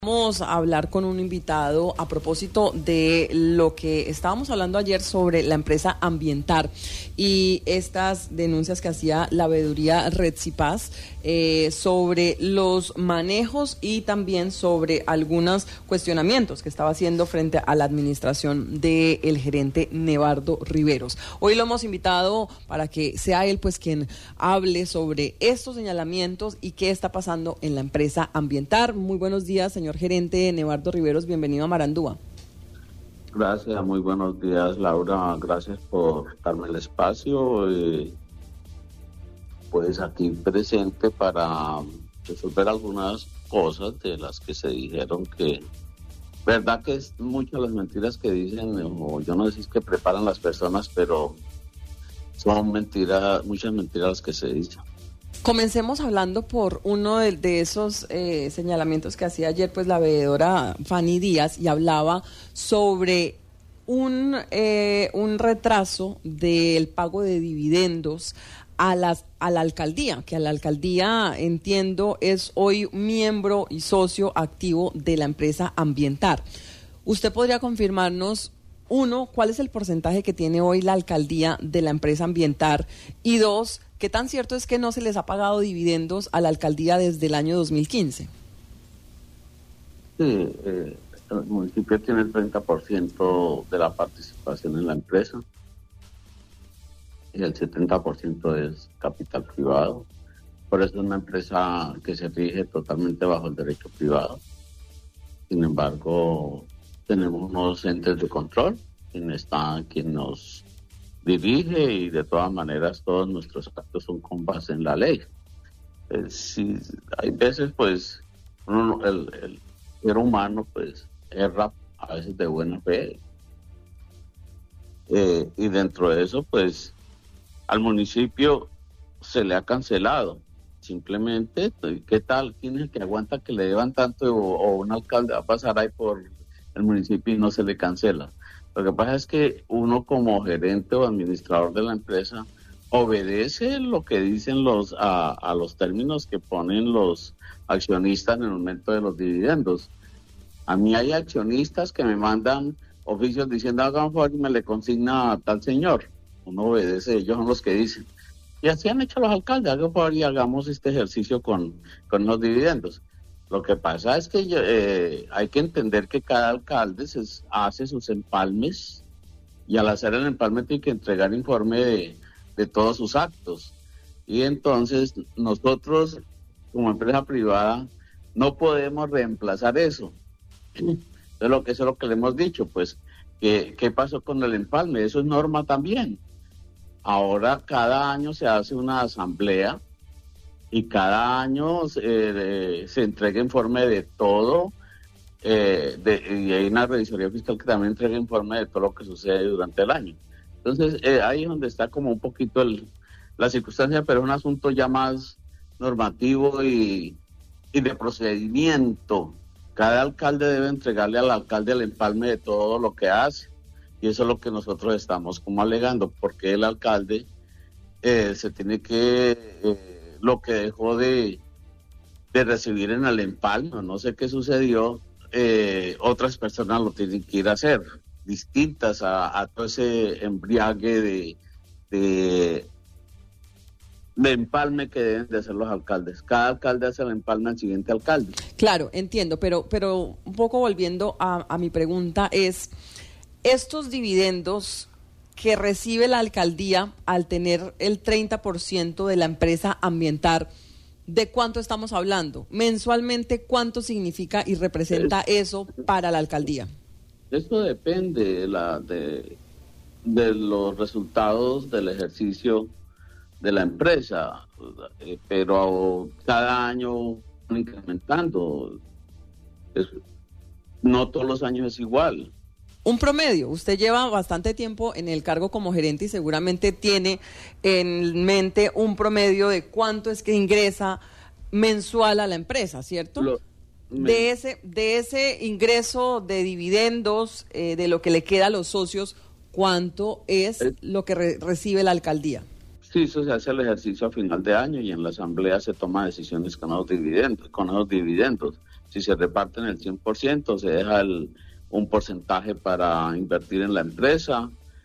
Vamos a hablar con un invitado a propósito de lo que estábamos hablando ayer sobre la empresa Ambientar y estas denuncias que hacía la veeduría Redcipaz sobre los manejos y también sobre algunos cuestionamientos que estaba haciendo frente a la administración del gerente Nevardo Riveros. Hoy lo hemos invitado para que sea él pues quien hable sobre estos señalamientos y qué está pasando en la empresa Ambientar. Muy buenos días, señor gerente Nevardo Riveros, bienvenido a Marandúa. Gracias, muy buenos días, Laura, gracias por darme el espacio, pues aquí presente para resolver algunas cosas de las que se dijeron que, verdad que es muchas las mentiras que dicen, o yo no sé si es que preparan las personas, pero son mentiras, muchas mentiras las que se dicen. Comencemos hablando por uno de esos señalamientos que hacía ayer pues la veedora Fanny Díaz y hablaba sobre un retraso del pago de dividendos a la alcaldía, que a la alcaldía, entiendo, es hoy miembro y socio activo de la empresa Ambientar. ¿Usted podría confirmarnos, uno, cuál es el porcentaje que tiene hoy la alcaldía de la empresa Ambientar? Y dos, ¿qué tan cierto es que no se les ha pagado dividendos a la alcaldía desde el año 2015? Sí, el municipio tiene el 30% de la participación en la empresa y el 70% es capital privado. Por eso es una empresa que se rige totalmente bajo el derecho privado. Sin embargo, tenemos unos entes de control, quien nos dirige, y de todas maneras todos nuestros actos son con base en la ley. Si hay veces pues el ser humano pues erra a veces de buena fe, y dentro de eso pues al municipio se le ha cancelado. Simplemente, ¿qué tal? ¿Quién es el que aguanta que le deban tanto, o un alcalde va a pasar ahí por el municipio y no se le cancela? Lo que pasa es que uno como gerente o administrador de la empresa obedece lo que dicen a los términos que ponen los accionistas en el momento de los dividendos. A mí hay accionistas que me mandan oficios diciendo hagan un favor y me le consigna a tal señor. Uno obedece, ellos son los que dicen. Y así han hecho los alcaldes, hagan un favor y hagamos este ejercicio con los dividendos. Lo que pasa es que hay que entender que cada alcalde hace sus empalmes, y al hacer el empalme tiene que entregar informe de todos sus actos. Y entonces nosotros, como empresa privada, no podemos reemplazar eso. Eso es lo que le hemos dicho, pues, ¿qué pasó con el empalme? Eso es norma también. Ahora cada año se hace una asamblea y cada año se entrega informe de todo, y hay una revisoría fiscal que también entrega informe de todo lo que sucede durante el año. Entonces ahí es donde está como un poquito la circunstancia, pero es un asunto ya más normativo y de procedimiento. Cada alcalde debe entregarle al alcalde el empalme de todo lo que hace, y eso es lo que nosotros estamos como alegando, porque el alcalde se tiene que... lo que dejó de recibir en el empalme, no sé qué sucedió, otras personas lo tienen que ir a hacer, distintas a todo ese embriague de empalme que deben de hacer los alcaldes. Cada alcalde hace el empalme al siguiente alcalde. Claro, entiendo, pero un poco volviendo a mi pregunta es, estos dividendos que recibe la alcaldía al tener el 30% de la empresa Ambientar, ¿de cuánto estamos hablando? Mensualmente, ¿cuánto significa y representa eso para la alcaldía? Eso depende de los resultados del ejercicio de la empresa, pero cada año van incrementando. No todos los años es igual. Un promedio, usted lleva bastante tiempo en el cargo como gerente y seguramente tiene en mente un promedio de cuánto es que ingresa mensual a la empresa, ¿cierto? De ese ingreso de dividendos, de lo que le queda a los socios, ¿cuánto es lo que recibe la alcaldía? Sí, eso se hace el ejercicio a final de año y en la asamblea se toman decisiones con esos dividendos. Si se reparten el 100%, se deja un porcentaje para invertir en la empresa.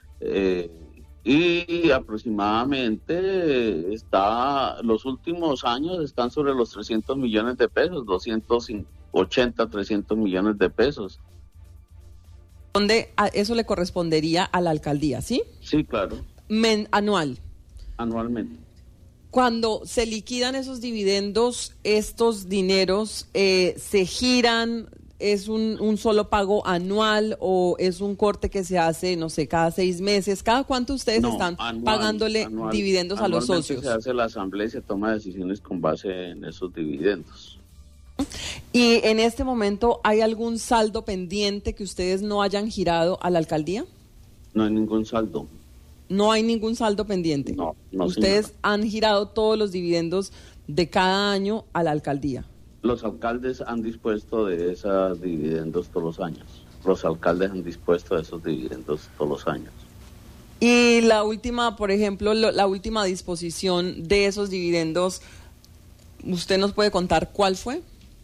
Y aproximadamente los últimos años están sobre los 300 millones de pesos, 280, 300 millones de pesos. ¿Dónde eso le correspondería a la alcaldía, sí? Sí, claro. Anual. Anualmente. Cuando se liquidan esos dividendos, estos dineros se giran. ¿Es un solo pago anual o es un corte que se hace, no sé, cada 6 meses? ¿Cada cuánto ustedes están pagándole dividendos a los socios? Se hace la asamblea y se toma decisiones con base en esos dividendos. ¿Y en este momento hay algún saldo pendiente que ustedes no hayan girado a la alcaldía? No hay ningún saldo. ¿No hay ningún saldo pendiente? No. Ustedes Señora. han girado todos los dividendos de cada año a la alcaldía. Los alcaldes han dispuesto de esos dividendos todos los años. Los alcaldes han dispuesto de esos dividendos todos los años. Y la última, por ejemplo, la última disposición de esos dividendos, ¿usted nos puede contar cuál fue?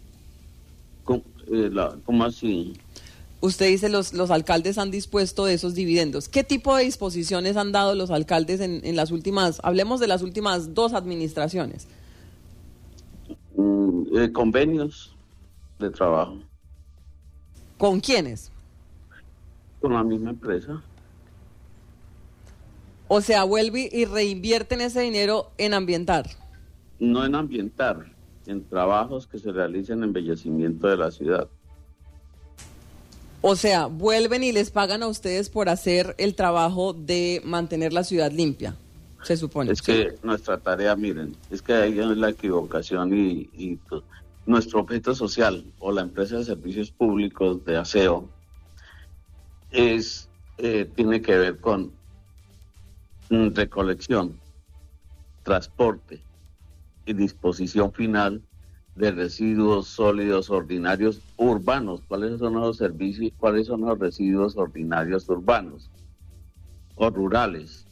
¿Cómo así? Usted dice los alcaldes han dispuesto de esos dividendos. ¿Qué tipo de disposiciones han dado los alcaldes en las últimas, hablemos de las últimas 2 administraciones? Convenios de trabajo. ¿Con quiénes? Con la misma empresa. O sea, vuelve y reinvierten ese dinero en ambientar. No en ambientar, en trabajos que se realicen en embellecimiento de la ciudad. O sea, vuelven y les pagan a ustedes por hacer el trabajo de mantener la ciudad limpia, se supone. Es que nuestra tarea, miren, es que ahí es la equivocación y nuestro objeto social o la empresa de servicios públicos de aseo tiene que ver con recolección, transporte y disposición final de residuos sólidos ordinarios urbanos. ¿Cuáles son los servicios? ¿Cuáles son los residuos ordinarios urbanos o rurales?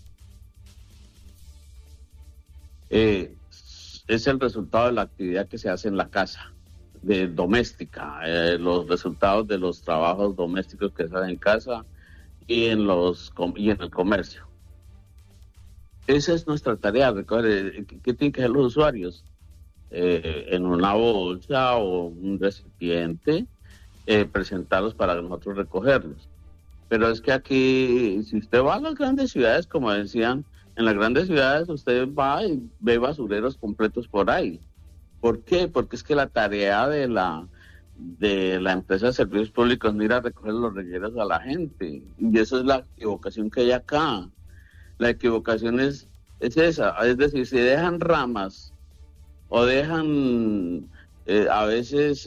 Es el resultado de la actividad que se hace en la casa, doméstica, los resultados de los trabajos domésticos que se hacen en casa y en el comercio. Esa es nuestra tarea. Recuerde, ¿qué tienen que hacer los usuarios? En una bolsa o un recipiente, presentarlos para nosotros recogerlos. Pero es que aquí, si usted va a las grandes ciudades, como decían, en las grandes ciudades usted va y ve basureros completos por ahí. ¿Por qué? Porque es que la tarea de la empresa de servicios públicos es ir a recoger los regueros a la gente. Y esa es la equivocación que hay acá. La equivocación es esa, es decir, si dejan ramas o dejan a veces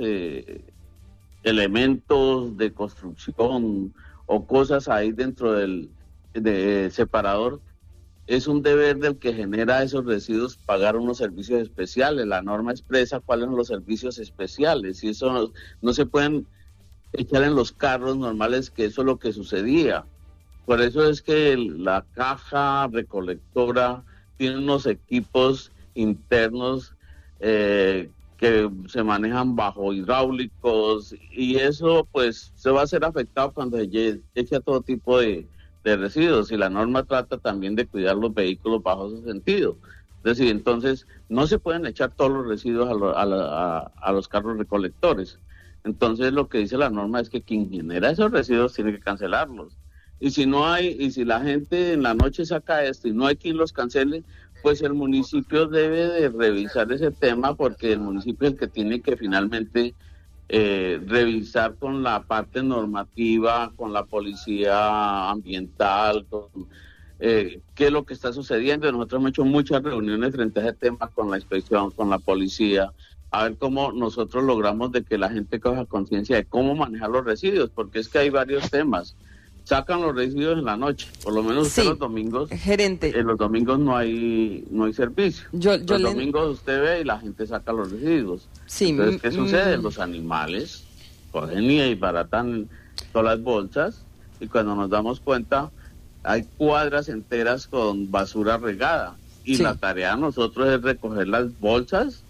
elementos de construcción o cosas ahí dentro del separador, es un deber del que genera esos residuos pagar unos servicios especiales. La norma expresa cuáles son los servicios especiales y eso no se pueden echar en los carros normales, que eso es lo que sucedía. Por eso es que la caja recolectora tiene unos equipos internos que se manejan bajo hidráulicos y eso pues se va a ser afectado cuando se eche todo tipo de residuos, y la norma trata también de cuidar los vehículos bajo ese sentido. Es decir, entonces no se pueden echar todos los residuos a los carros recolectores. Entonces lo que dice la norma es que quien genera esos residuos tiene que cancelarlos. Y si la gente en la noche saca esto y no hay quien los cancele, pues el municipio debe de revisar ese tema, porque el municipio es el que tiene que finalmente revisar con la parte normativa, con la policía ambiental, qué es lo que está sucediendo. Nosotros hemos hecho muchas reuniones frente a ese tema con la inspección, con la policía, a ver cómo nosotros logramos de que la gente coja conciencia de cómo manejar los residuos, porque es que hay varios temas. Sacan los residuos en la noche, por lo menos sí, los domingos. Gerente. Los domingos no hay servicio. Los domingos usted ve y la gente saca los residuos. Sí, entonces, ¿qué sucede? Los animales cogen y baratan todas las bolsas, y cuando nos damos cuenta hay cuadras enteras con basura regada. Y sí, la tarea de nosotros es recoger las bolsas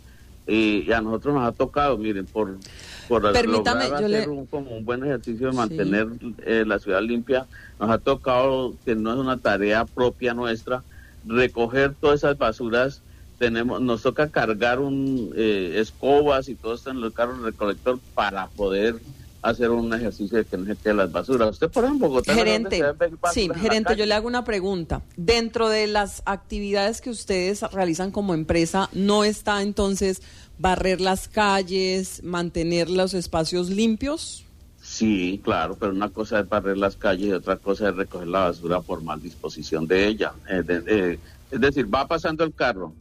Y a nosotros nos ha tocado, miren, por Permítame, lograr hacer como un buen ejercicio de mantener la ciudad limpia, nos ha tocado, que no es una tarea propia nuestra, recoger todas esas basuras. Nos toca cargar escobas y todo esto en los carros recolector para poder hacer un ejercicio de que no se quede las basuras. Usted, por ejemplo, Bogotá... Gerente, yo le hago una pregunta. Dentro de las actividades que ustedes realizan como empresa, ¿no está entonces barrer las calles, mantener los espacios limpios? Sí, claro, pero una cosa es barrer las calles y otra cosa es recoger la basura por mal disposición de ella. Es decir, va pasando el carro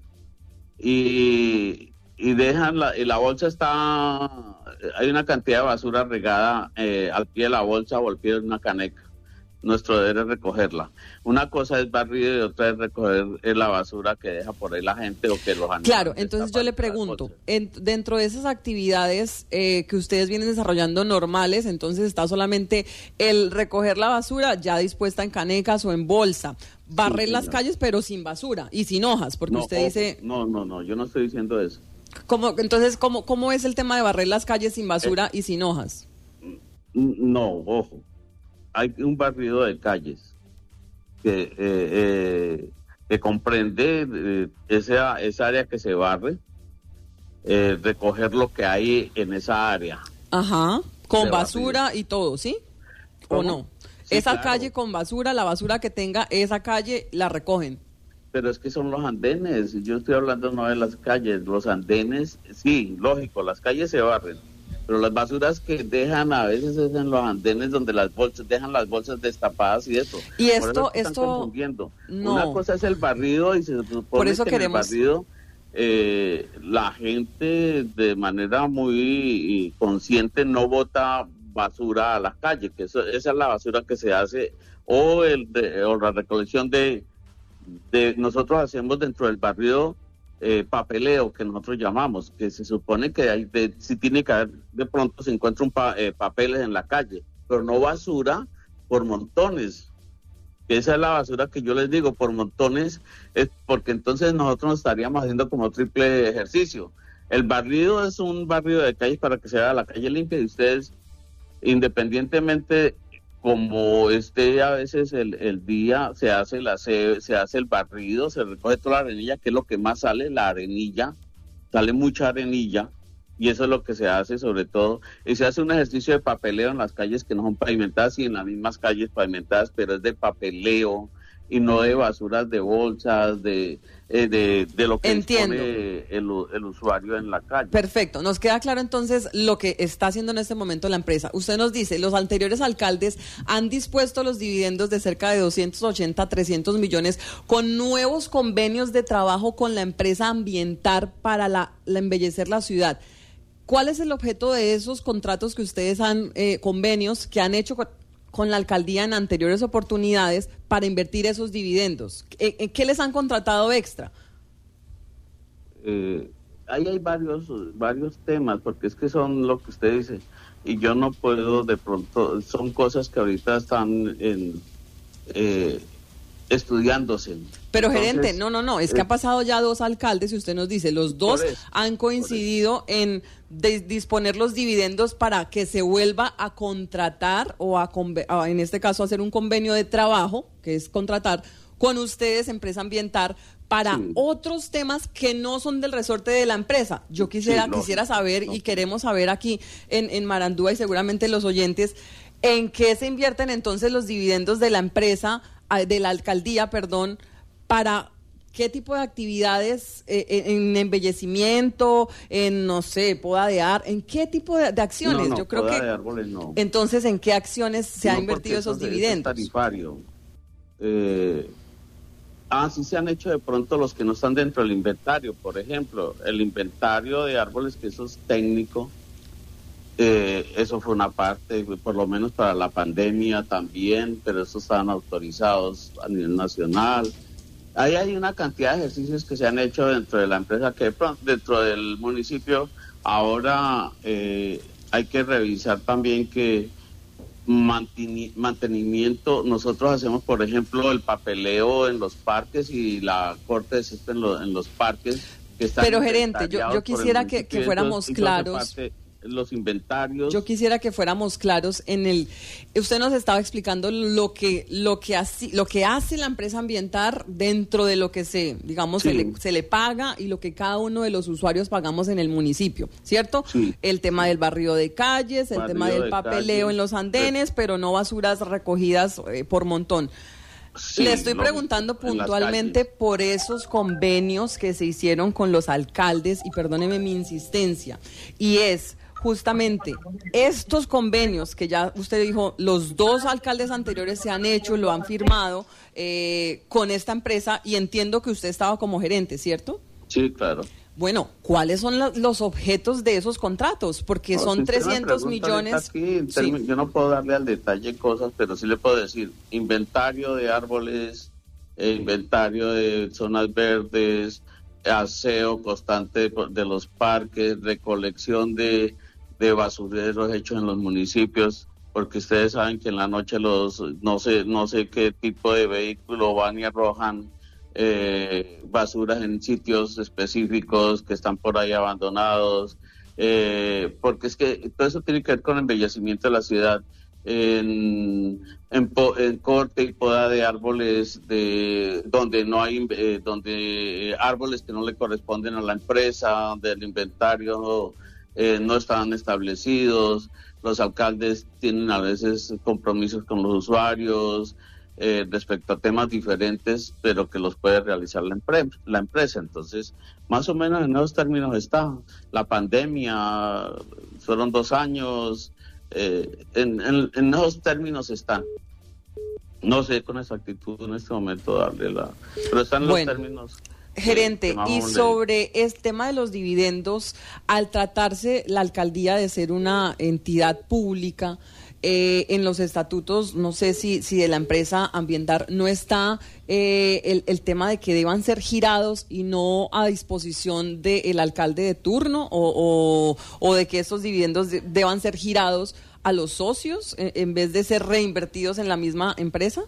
y dejan la bolsa hay una cantidad de basura regada al pie de la bolsa o al pie de una caneca. Nuestro deber es recogerla. Una cosa es barrido y otra es recoger la basura que deja por ahí la gente o que los animales. Claro, entonces yo le pregunto, dentro de esas actividades que ustedes vienen desarrollando normales, entonces está solamente el recoger la basura ya dispuesta en canecas o en bolsa, barrer las calles pero sin basura y sin hojas, porque usted dice... No, yo no estoy diciendo eso. Entonces, ¿cómo es el tema de barrer las calles sin basura y sin hojas? No, ojo. Hay un barrido de calles que comprende esa área que se barre, recoger lo que hay en esa área. Ajá, con basura y todo, ¿sí? ¿O no? Sí, esa claro. Calle con basura, la basura que tenga esa calle, la recogen. Pero es que son los andenes, yo estoy hablando no de las calles, los andenes, sí, lógico, las calles se barren, pero las basuras que dejan a veces es en los andenes donde dejan las bolsas destapadas y eso. Y Por eso están confundiendo. No. Una cosa es el barrido y se supone Por eso que queremos... en el barrido la gente de manera muy consciente no bota basura a la calle, que esa es la basura que se hace, o la recolección de nosotros hacemos dentro del barrio papeleo, que nosotros llamamos, que se supone que si tiene que haber, de pronto se encuentra papeles en la calle, pero no basura por montones. Esa es la basura que yo les digo, por montones, es porque entonces nosotros estaríamos haciendo como triple ejercicio. El barrido es un barrio de calles para que se haga la calle limpia y ustedes, independientemente como a veces el día se hace el barrido, se recoge toda la arenilla, que es lo que más sale, la arenilla, sale mucha arenilla, y eso es lo que se hace sobre todo, y se hace un ejercicio de papeleo en las calles que no son pavimentadas y en las mismas calles pavimentadas, pero es de papeleo y no de basuras de bolsas, de lo que dispone el usuario en la calle. Perfecto, nos queda claro entonces lo que está haciendo en este momento la empresa. Usted nos dice, los anteriores alcaldes han dispuesto los dividendos de cerca de 280 a 300 millones con nuevos convenios de trabajo con la empresa ambiental para la embellecer la ciudad. ¿Cuál es el objeto de esos contratos que ustedes convenios que han hecho con la alcaldía en anteriores oportunidades para invertir esos dividendos? ¿Qué les han contratado extra? Ahí hay varios temas, porque es que son lo que usted dice, y yo no puedo de pronto, son cosas que ahorita están estudiándose. Pero gerente, no, es que ha pasado ya 2 alcaldes y usted nos dice, los 2 han coincidido en disponer los dividendos para que se vuelva a contratar o en este caso hacer un convenio de trabajo, que es contratar con ustedes, empresa ambiental, para otros temas que no son del resorte de la empresa. Yo quisiera saber y queremos saber aquí en Marandúa y seguramente los oyentes, ¿en qué se invierten entonces los dividendos de la empresa, de la alcaldía, para qué tipo de actividades, en embellecimiento, en, no sé, poda de árboles, en qué tipo de acciones? No, yo creo poda que de árboles no. Entonces, ¿en qué acciones se ha invertido esos dividendos? Es tarifario. Sí se han hecho de pronto los que no están dentro del inventario, por ejemplo, el inventario de árboles, que eso es técnico. Eso fue una parte, por lo menos para la pandemia también, pero esos estaban autorizados a nivel nacional. Ahí hay una cantidad de ejercicios que se han hecho dentro de la empresa, que dentro del municipio ahora hay que revisar también que mantenimiento, nosotros hacemos por ejemplo el papeleo en los parques y la corte de césped en los parques. que están Pero gerente, yo inventariados por el quisiera que municipio, fuéramos entonces, eso hace claros. parte, los inventarios. Yo quisiera que fuéramos claros en el. Usted nos estaba explicando lo que hace la empresa ambiental dentro de lo que digamos, Sí. se le paga y lo que cada uno de los usuarios pagamos en el municipio, ¿cierto? Sí. El tema del barrio de calles, el Barrio tema del de papeleo calles, en los andenes, pero no basuras recogidas por montón. Sí, Le estoy lógico, preguntando en las puntualmente calles. por esos convenios que se hicieron con los alcaldes, y perdóneme mi insistencia, y es justamente estos convenios que ya usted dijo, los dos alcaldes anteriores se han hecho, lo han firmado con esta empresa, y entiendo que usted estaba como gerente, ¿cierto? Sí, claro. Bueno, ¿cuáles son los objetos de esos contratos? Porque No, son si usted me 300 pregunta millones. ahorita aquí, Sí. yo no puedo darle al detalle cosas, pero sí le puedo decir inventario de árboles, inventario de zonas verdes, aseo constante de los parques, recolección de basureros hechos en los municipios, porque ustedes saben que en la noche no sé qué tipo de vehículo van y arrojan basuras en sitios específicos que están por ahí abandonados, porque es que todo eso tiene que ver con el embellecimiento de la ciudad, en corte y poda de árboles donde no hay donde árboles que no le corresponden a la empresa, donde el inventario no están establecidos. Los alcaldes tienen a veces compromisos con los usuarios respecto a temas diferentes, pero que los puede realizar la empresa. Entonces, más o menos en esos términos está. La pandemia, fueron 2 años, en esos términos están. No sé con exactitud en este momento pero están los términos. Gerente, y sobre el tema de los dividendos, al tratarse la alcaldía de ser una entidad pública, en los estatutos, no sé si de la empresa ambiental no está el tema de que deban ser girados y no a disposición del alcalde de turno, o de que esos dividendos deban ser girados a los socios en vez de ser reinvertidos en la misma empresa.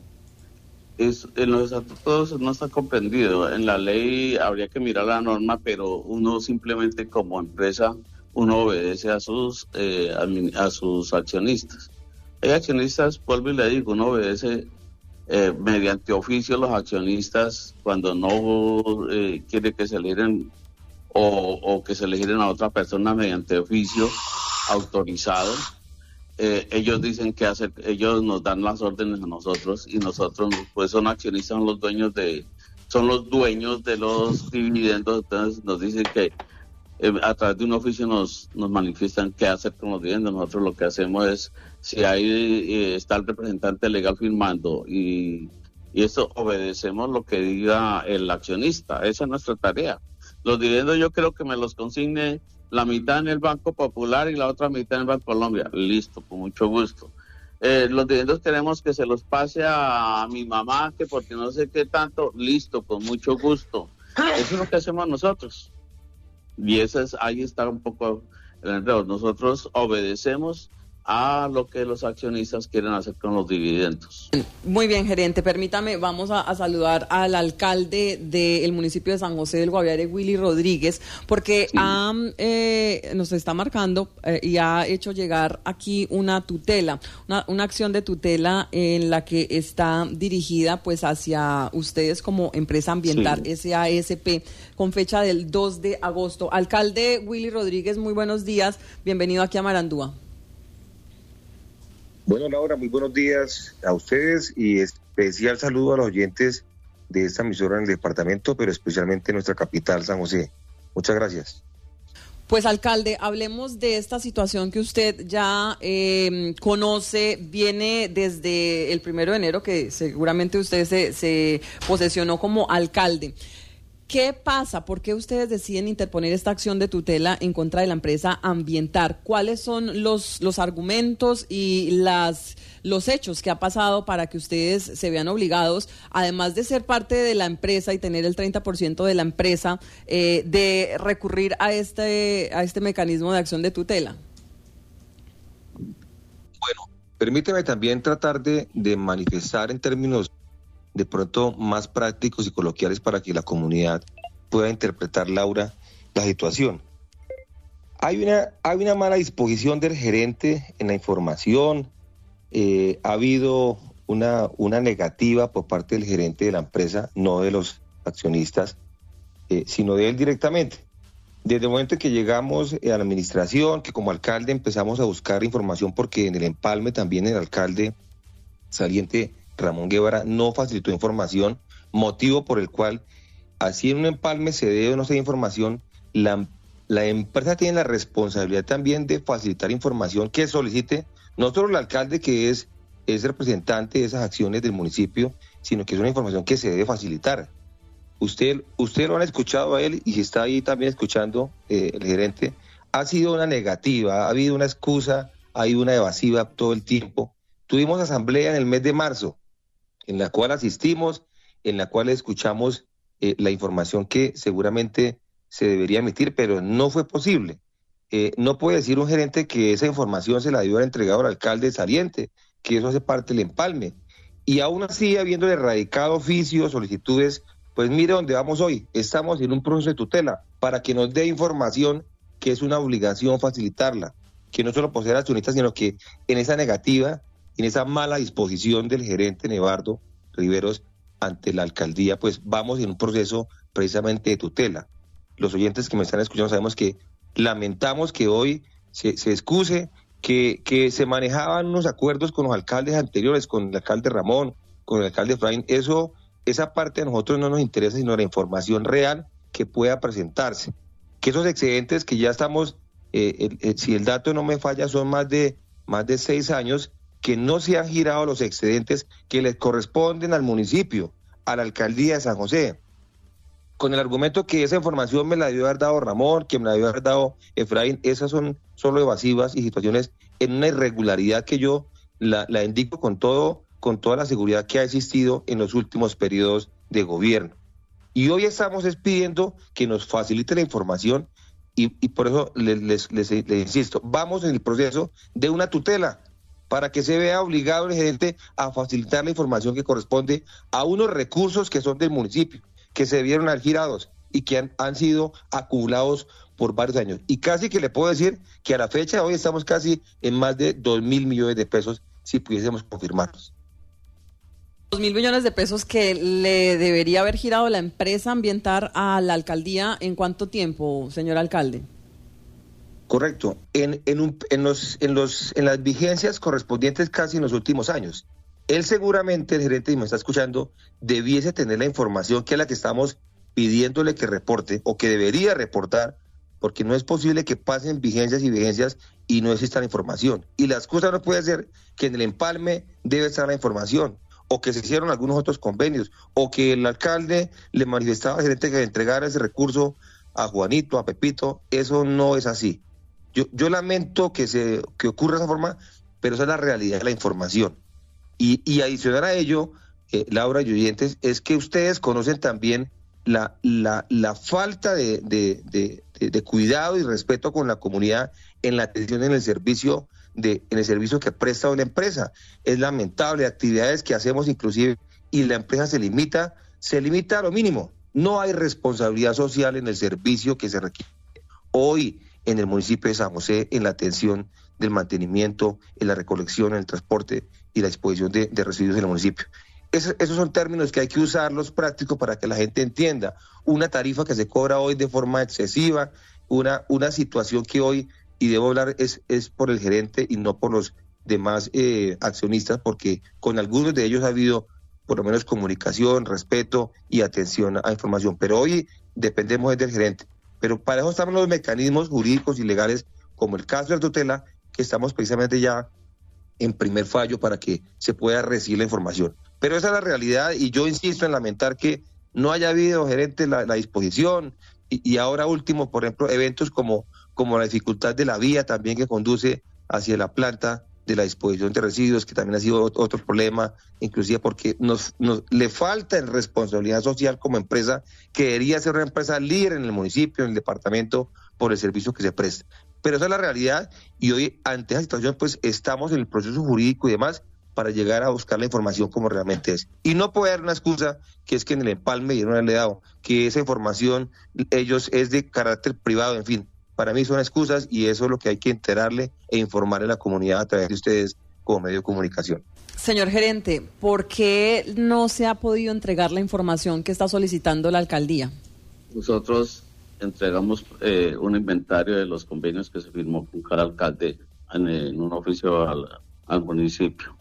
En los estatutos no está comprendido. En la ley habría que mirar la norma, pero uno simplemente como empresa, uno obedece a sus accionistas. Hay accionistas, vuelvo y le digo, uno obedece mediante oficio a los accionistas cuando no quiere que se eligen o que se eligen a otra persona mediante oficio autorizado. Ellos dicen qué hacer, ellos nos dan las órdenes a nosotros y nosotros, pues son accionistas, son los dueños de los dividendos. Entonces nos dicen que a través de un oficio nos manifiestan qué hacer con los dividendos. Nosotros lo que hacemos es, si ahí está el representante legal firmando y eso, obedecemos lo que diga el accionista. Esa es nuestra tarea. Los dividendos yo creo que me los consigne la mitad en el Banco Popular y la otra mitad en el Banco Colombia. Listo, con mucho gusto. Los dividendos queremos que se los pase a mi mamá, que porque no sé qué tanto. Listo, con mucho gusto. Eso es lo que hacemos nosotros. Y ahí está un poco el enredo. Nosotros obedecemos a lo que los accionistas quieren hacer con los dividendos. Muy bien, gerente. Permítame, vamos a saludar al alcalde del municipio de San José del Guaviare, Willy Rodríguez, porque sí, nos está marcando y ha hecho llegar aquí una tutela, una acción de tutela en la que está dirigida pues hacia ustedes como empresa ambiental, sí, SASP, con fecha del 2 de agosto. Alcalde Willy Rodríguez, muy buenos días. Bienvenido aquí a Marandúa. Bueno, Laura, muy buenos días a ustedes y especial saludo a los oyentes de esta emisora en el departamento, pero especialmente en nuestra capital, San José. Muchas gracias. Pues, alcalde, hablemos de esta situación que usted ya conoce, viene desde el 1 de enero, que seguramente usted se posesionó como alcalde. ¿Qué pasa? ¿Por qué ustedes deciden interponer esta acción de tutela en contra de la empresa ambiental? ¿Cuáles son los argumentos y los hechos que ha pasado para que ustedes se vean obligados, además de ser parte de la empresa y tener el 30% de la empresa, de recurrir a este mecanismo de acción de tutela? Bueno, permíteme también tratar de manifestar en términos de pronto más prácticos y coloquiales para que la comunidad pueda interpretar, Laura, la situación. Hay una mala disposición del gerente en la información, ha habido una negativa por parte del gerente de la empresa, no de los accionistas, sino de él directamente. Desde el momento en que llegamos a la administración, que como alcalde empezamos a buscar información, porque en el empalme también el alcalde saliente Ramón Guevara no facilitó información, motivo por el cual, así en un empalme se dé o no se dé información, la empresa tiene la responsabilidad también de facilitar información que solicite no solo el alcalde, que es representante de esas acciones del municipio, sino que es una información que se debe facilitar. Usted lo han escuchado a él, y si está ahí también escuchando el gerente, ha sido una negativa, ha habido una excusa, ha habido una evasiva todo el tiempo. Tuvimos asamblea en el mes de marzo, en la cual asistimos, en la cual escuchamos la información que seguramente se debería emitir, pero no fue posible. No puede decir un gerente que esa información se la debió haber entregado al alcalde saliente, que eso hace parte del empalme. Y aún así, habiéndole radicado oficios, solicitudes, pues mire dónde vamos hoy. Estamos en un proceso de tutela para que nos dé información, que es una obligación facilitarla, que no solo por ser accionista, sino que en esa negativa, en esa mala disposición del gerente Nevardo Riveros ante la alcaldía, pues vamos en un proceso precisamente de tutela. Los oyentes que me están escuchando sabemos que lamentamos que hoy se excuse que se manejaban unos acuerdos con los alcaldes anteriores, con el alcalde Ramón, con el alcalde Efraín. Esa parte a nosotros no nos interesa, sino la información real que pueda presentarse. Que esos excedentes que ya estamos, si el dato no me falla, son más de 6 años que no se han girado los excedentes que les corresponden al municipio, a la alcaldía de San José, con el argumento que esa información me la debió haber dado Ramón, que me la debió haber dado Efraín. Esas son solo evasivas y situaciones en una irregularidad que yo la indico con toda la seguridad que ha existido en los últimos periodos de gobierno. Y hoy estamos pidiendo que nos facilite la información, y por eso les insisto, vamos en el proceso de una tutela para que se vea obligado el gerente a facilitar la información que corresponde a unos recursos que son del municipio, que se debieron haber girados y que han sido acumulados por varios años. Y casi que le puedo decir que a la fecha de hoy estamos casi en más de 2.000 millones de pesos, si pudiésemos confirmarlos. 2.000 millones de pesos que le debería haber girado la empresa ambiental a la alcaldía. ¿En cuánto tiempo, señor alcalde? Correcto. En las vigencias correspondientes casi en los últimos años. Él seguramente, el gerente, y me está escuchando, debiese tener la información que es la que estamos pidiéndole que reporte, o que debería reportar, porque no es posible que pasen vigencias y vigencias y no exista la información. Y la excusa no puede ser que en el empalme debe estar la información, o que se hicieron algunos otros convenios, o que el alcalde le manifestaba al gerente que le entregara ese recurso a Juanito, a Pepito. Eso no es así. Yo lamento que ocurra de esa forma, pero esa es la realidad de la información. Y adicional a ello, Laura y oyentes, es que ustedes conocen también la falta de cuidado y respeto con la comunidad en la atención en el servicio que presta la empresa. Es lamentable, actividades que hacemos inclusive, y la empresa se limita a lo mínimo. No hay responsabilidad social en el servicio que se requiere hoy en el municipio de San José, en la atención del mantenimiento, en la recolección, en el transporte y la disposición de residuos en el municipio. Esos son términos que hay que usarlos prácticos para que la gente entienda. Una tarifa que se cobra hoy de forma excesiva, una situación que hoy, y debo hablar, es por el gerente y no por los demás accionistas, porque con algunos de ellos ha habido por lo menos comunicación, respeto y atención a información, pero hoy dependemos del gerente. Pero para eso están los mecanismos jurídicos y legales, como el caso de la tutela, que estamos precisamente ya en primer fallo para que se pueda recibir la información. Pero esa es la realidad, y yo insisto en lamentar que no haya habido, gerente, la disposición, y ahora último, por ejemplo, eventos como la dificultad de la vía también que conduce hacia la planta de la disposición de residuos, que también ha sido otro problema, inclusive porque nos le falta en responsabilidad social como empresa, que debería ser una empresa líder en el municipio, en el departamento, por el servicio que se presta. Pero esa es la realidad, y hoy ante esa situación pues estamos en el proceso jurídico y demás para llegar a buscar la información como realmente es. Y no puede dar una excusa que es que en el empalme dieron al dado, que esa información ellos es de carácter privado, en fin. Para mí son excusas y eso es lo que hay que enterarle e informarle a la comunidad a través de ustedes como medio de comunicación. Señor gerente, ¿por qué no se ha podido entregar la información que está solicitando la alcaldía? Nosotros entregamos un inventario de los convenios que se firmó con cada alcalde en un oficio al municipio.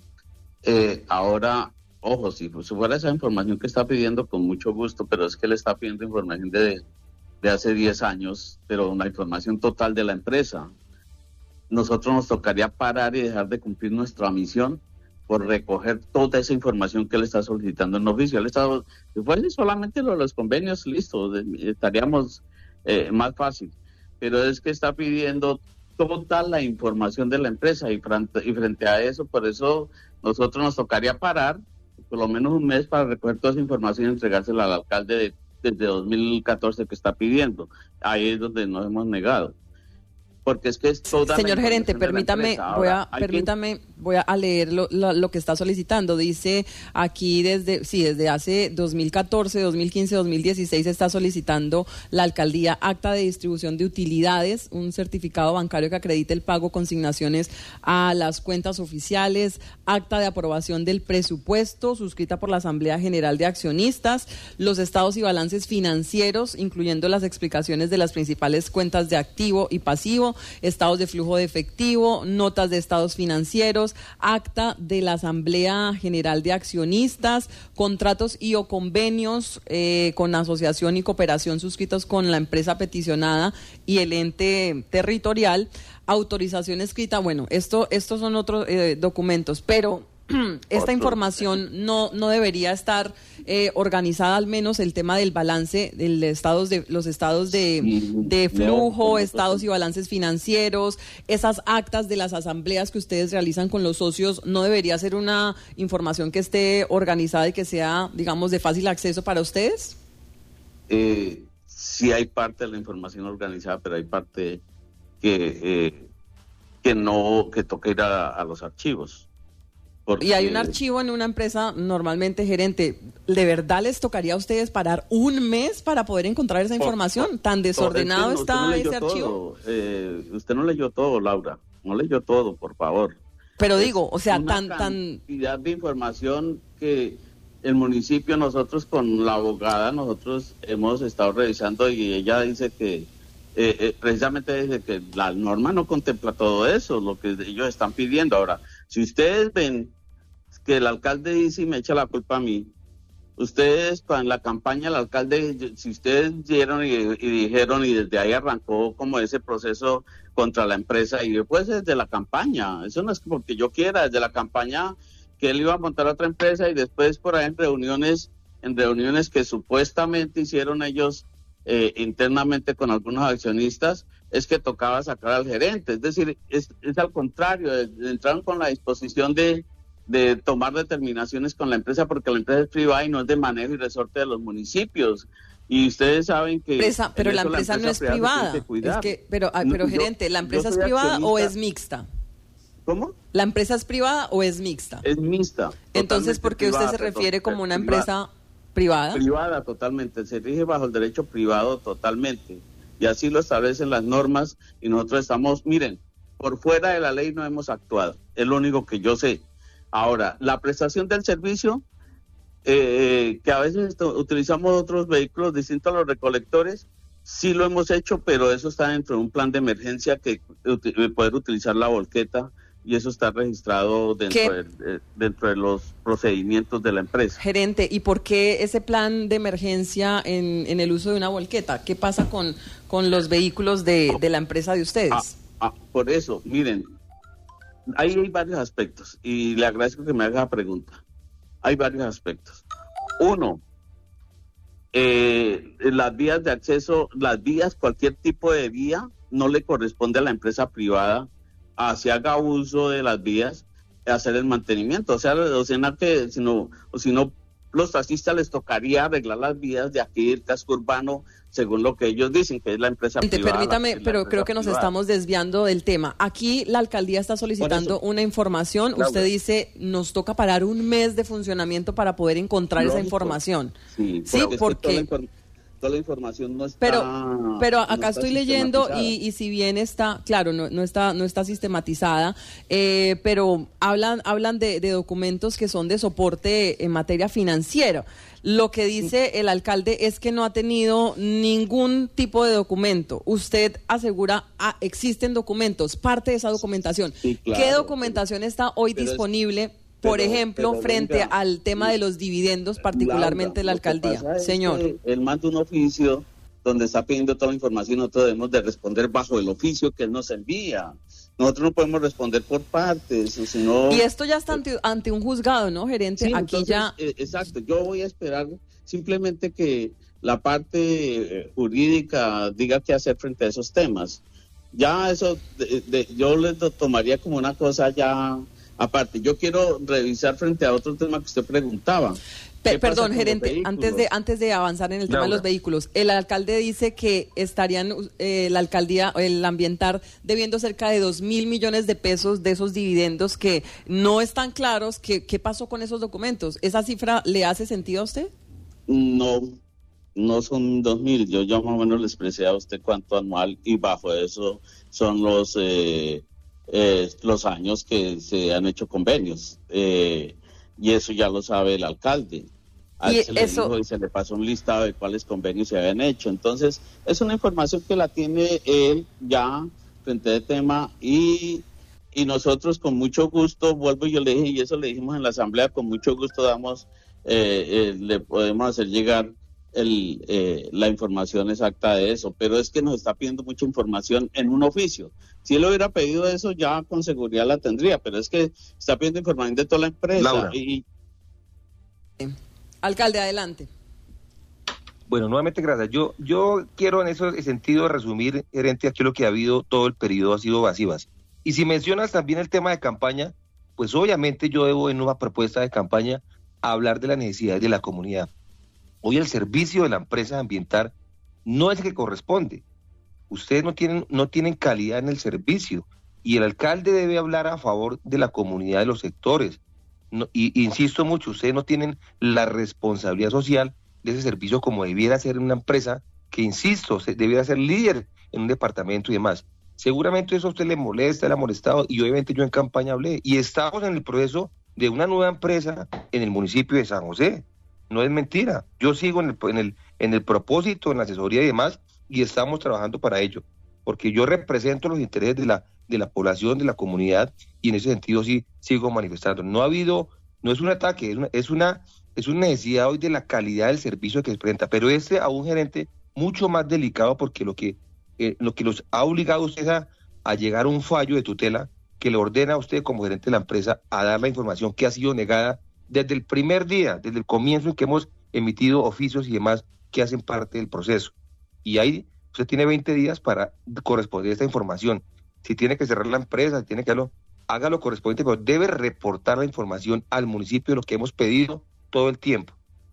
Ahora, ojo, si fuera esa información que está pidiendo, con mucho gusto, pero es que le está pidiendo información de hace 10 años, pero una información total de la empresa. Nosotros nos tocaría parar y dejar de cumplir nuestra misión por recoger toda esa información que él está solicitando en oficio. Si fuese solamente lo de los convenios, listo, estaríamos más fácil. Pero es que está pidiendo toda la información de la empresa y frente a eso, por eso nosotros nos tocaría parar por lo menos un mes para recoger toda esa información y entregársela al alcalde desde 2014 que está pidiendo. Ahí es donde nos hemos negado. Porque es que es toda Señor gerente, permítame, voy a leer lo que está solicitando. Dice aquí desde hace 2014, 2015, 2016 está solicitando la alcaldía acta de distribución de utilidades, un certificado bancario que acredite el pago, consignaciones a las cuentas oficiales, acta de aprobación del presupuesto suscrita por la Asamblea General de Accionistas, los estados y balances financieros, incluyendo las explicaciones de las principales cuentas de activo y pasivo, estados de flujo de efectivo, notas de estados financieros, acta de la Asamblea General de Accionistas, contratos y o convenios con asociación y cooperación suscritos con la empresa peticionada y el ente territorial, autorización escrita. Bueno, estos son otros documentos, pero esta información no debería estar organizada, al menos el tema del balance, los estados de flujo, estados y balances financieros, esas actas de las asambleas que ustedes realizan con los socios. ¿No debería ser una información que esté organizada y que sea, digamos, de fácil acceso para ustedes? Sí hay parte de la información organizada, pero hay parte que toca ir a los archivos. Y hay un archivo en una empresa, normalmente, gerente, ¿de verdad les tocaría a ustedes parar un mes para poder encontrar esa información? ¿Tan desordenado está ese archivo? Usted no leyó todo, Laura, no leyó todo, por favor. Pero digo, o sea, tan cantidad de información que el municipio, nosotros con la abogada, nosotros hemos estado revisando y ella dice que precisamente dice que la norma no contempla todo eso, lo que ellos están pidiendo. Ahora, si ustedes ven que el alcalde dice y me echa la culpa a mí, ustedes en la campaña el alcalde, si ustedes dieron y dijeron, y desde ahí arrancó como ese proceso contra la empresa, y después desde la campaña, eso no es porque yo quiera, desde la campaña que él iba a montar otra empresa, y después por ahí en reuniones que supuestamente hicieron ellos internamente con algunos accionistas, es que tocaba sacar al gerente. Es decir, es al contrario, entraron con la disposición de tomar determinaciones con la empresa, porque la empresa es privada y no es de manejo y resorte de los municipios. Y ustedes saben que... Pero la empresa no es privada. Pero gerente, ¿la empresa es privada o es mixta? ¿Cómo? ¿La empresa es privada o es mixta? Es mixta. Entonces, ¿por qué usted se refiere como una empresa privada? Privada, totalmente. Se rige bajo el derecho privado totalmente. Y así lo establecen las normas, y nosotros estamos, miren, por fuera de la ley no hemos actuado. Es lo único que yo sé. Ahora, la prestación del servicio, que a veces utilizamos otros vehículos distintos a los recolectores, sí lo hemos hecho, pero eso está dentro de un plan de emergencia, que poder utilizar la volqueta, y eso está registrado dentro de los procedimientos de la empresa. Gerente, ¿y por qué ese plan de emergencia en el uso de una volqueta? ¿Qué pasa con los vehículos de la empresa de ustedes? Por eso, miren, ahí hay varios aspectos, y le agradezco que me haga la pregunta. Hay varios aspectos. Uno, las vías de acceso, cualquier tipo de vía, no le corresponde a la empresa privada si haga uso de las vías, hacer el mantenimiento, si no los taxistas les tocaría arreglar las vías de aquí del casco urbano, según lo que ellos dicen, que es la empresa privada. Permítame, pero creo que nos estamos desviando del tema. Aquí la alcaldía está solicitando una información. Laura, usted dice, nos toca parar un mes de funcionamiento para poder encontrar esa información. Sí, porque toda la información no está... Pero acá no estoy leyendo y si bien está, claro, no está sistematizada, pero hablan de documentos que son de soporte en materia financiera. Lo que dice el alcalde es que no ha tenido ningún tipo de documento. Usted asegura, existen documentos, parte de esa documentación. Sí, claro, ¿Qué documentación está hoy disponible? Por ejemplo, frente al tema de los dividendos, particularmente la alcaldía. Señor. Él manda un oficio donde está pidiendo toda la información, nosotros debemos de responder bajo el oficio que él nos envía. Nosotros no podemos responder por partes, sino... Y esto ya está ante un juzgado, ¿no, gerente? Sí, aquí entonces, ya... Exacto, yo voy a esperar simplemente que la parte jurídica diga qué hacer frente a esos temas. Ya eso, yo les tomaría como una cosa ya... Aparte, yo quiero revisar frente a otro tema que usted preguntaba. Perdón, gerente, antes de avanzar en el tema de los vehículos, el alcalde dice que estarían la alcaldía, el ambiental, debiendo cerca de 2.000 millones de pesos de esos dividendos que no están claros. ¿Qué pasó con esos documentos? ¿Esa cifra le hace sentido a usted? No son 2.000. Yo ya más o menos le expresé a usted cuánto anual y bajo eso son los años que se han hecho convenios. Y eso ya lo sabe el alcalde. A él se le pasó un listado de cuáles convenios se habían hecho. Entonces, es una información que la tiene él ya frente al tema y nosotros con mucho gusto, vuelvo y yo le dije, y eso le dijimos en la asamblea, con mucho gusto le podemos hacer llegar la información exacta de eso, pero es que nos está pidiendo mucha información en un oficio. Si él hubiera pedido eso, ya con seguridad la tendría, pero es que está pidiendo información de toda la empresa. Laura. Alcalde, adelante. Bueno, nuevamente gracias. Yo quiero en ese sentido resumir, gerente, aquí lo que ha habido todo el periodo ha sido evasivas. Y si mencionas también el tema de campaña, pues obviamente yo debo en una propuesta de campaña hablar de las necesidades de la comunidad. Hoy el servicio de la empresa ambiental no es el que corresponde. Ustedes no tienen calidad en el servicio y el alcalde debe hablar a favor de la comunidad de los sectores. Y insisto mucho, ustedes no tienen la responsabilidad social de ese servicio como debiera ser una empresa que, insisto, debiera ser líder en un departamento y demás. Seguramente eso a usted le molesta, le ha molestado y obviamente yo en campaña hablé y estamos en el proceso de una nueva empresa en el municipio de San José. No es mentira, yo sigo en el propósito, en la asesoría y demás, y estamos trabajando para ello, porque yo represento los intereses de la población, de la comunidad, y en ese sentido sí sigo manifestando. No es un ataque, es una necesidad hoy de la calidad del servicio que se presenta, pero a un gerente mucho más delicado, porque lo que los ha obligado a ustedes a llegar a un fallo de tutela que le ordena a usted como gerente de la empresa a dar la información que ha sido negada desde el primer día, desde el comienzo en que hemos emitido oficios y demás que hacen parte del proceso. Y ahí usted tiene 20 días para corresponder a esta información. Si tiene que cerrar la empresa, haga lo correspondiente, pero debe reportar la información al municipio de lo que hemos pedido todo el tiempo.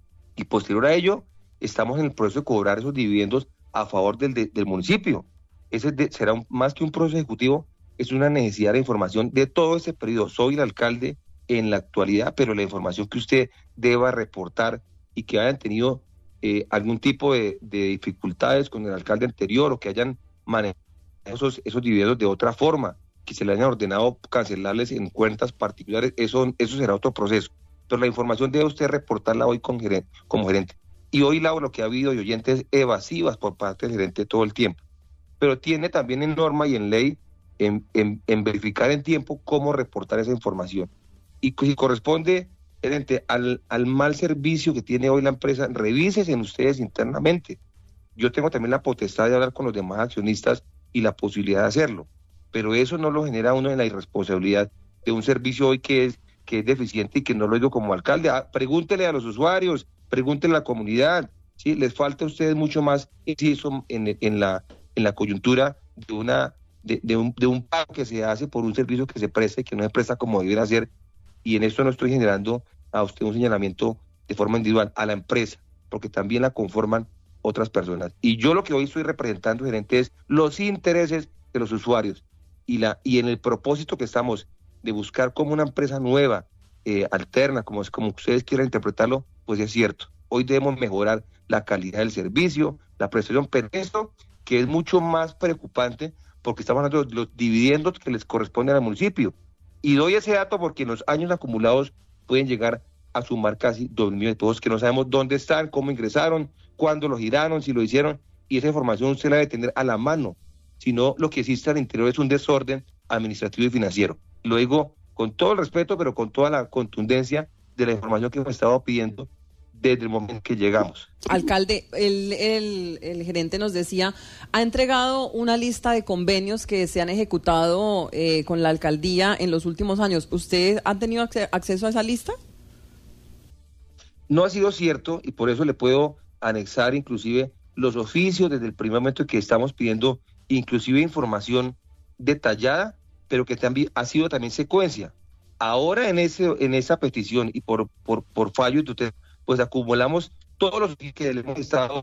Y posterior a ello, estamos en el proceso de cobrar esos dividendos a favor del municipio. Ese será más que un proceso ejecutivo, es una necesidad de información de todo ese periodo. Soy el alcalde en la actualidad, pero la información que usted deba reportar y que hayan tenido algún tipo de dificultades con el alcalde anterior o que hayan manejado esos dividendos de otra forma, que se le hayan ordenado cancelarles en cuentas particulares, eso será otro proceso. Pero la información debe usted reportarla hoy como gerente. Y hoy, Laura, lo que ha habido de oyentes evasivas por parte del gerente todo el tiempo. Pero tiene también en norma y en ley en verificar en tiempo cómo reportar esa información. Y si corresponde, gerente, al mal servicio que tiene hoy la empresa, revísense en ustedes internamente. Yo tengo también la potestad de hablar con los demás accionistas y la posibilidad de hacerlo, pero eso no lo genera uno en la irresponsabilidad de un servicio hoy que es deficiente y que no lo digo como alcalde. Pregúntele a los usuarios, pregúntele a la comunidad, ¿sí? Les falta a ustedes mucho más en la coyuntura de un pago que se hace por un servicio que se presta y que no se presta como debiera ser. Y en esto no estoy generando a usted un señalamiento de forma individual a la empresa, porque también la conforman otras personas. Y yo lo que hoy estoy representando, gerente, es los intereses de los usuarios y en el propósito que estamos de buscar como una empresa nueva, alterna, como ustedes quieran interpretarlo, pues es cierto. Hoy debemos mejorar la calidad del servicio, la prestación, pero esto que es mucho más preocupante porque estamos hablando de los dividendos que les corresponden al municipio. Y doy ese dato porque en los años acumulados pueden llegar a sumar casi 2 millones de pesos que no sabemos dónde están, cómo ingresaron, cuándo lo giraron, si lo hicieron, y esa información usted la debe tener a la mano, sino lo que existe al interior es un desorden administrativo y financiero. Lo digo con todo el respeto, pero con toda la contundencia de la información que hemos estado pidiendo desde el momento que llegamos. Alcalde, el gerente nos decía, ha entregado una lista de convenios que se han ejecutado con la alcaldía en los últimos años. ¿Usted ha tenido acceso a esa lista? No ha sido cierto y por eso le puedo anexar inclusive los oficios desde el primer momento que estamos pidiendo inclusive información detallada, pero que también ha sido también secuencia. Ahora en esa petición y por fallo de usted, pues acumulamos todos los que le hemos estado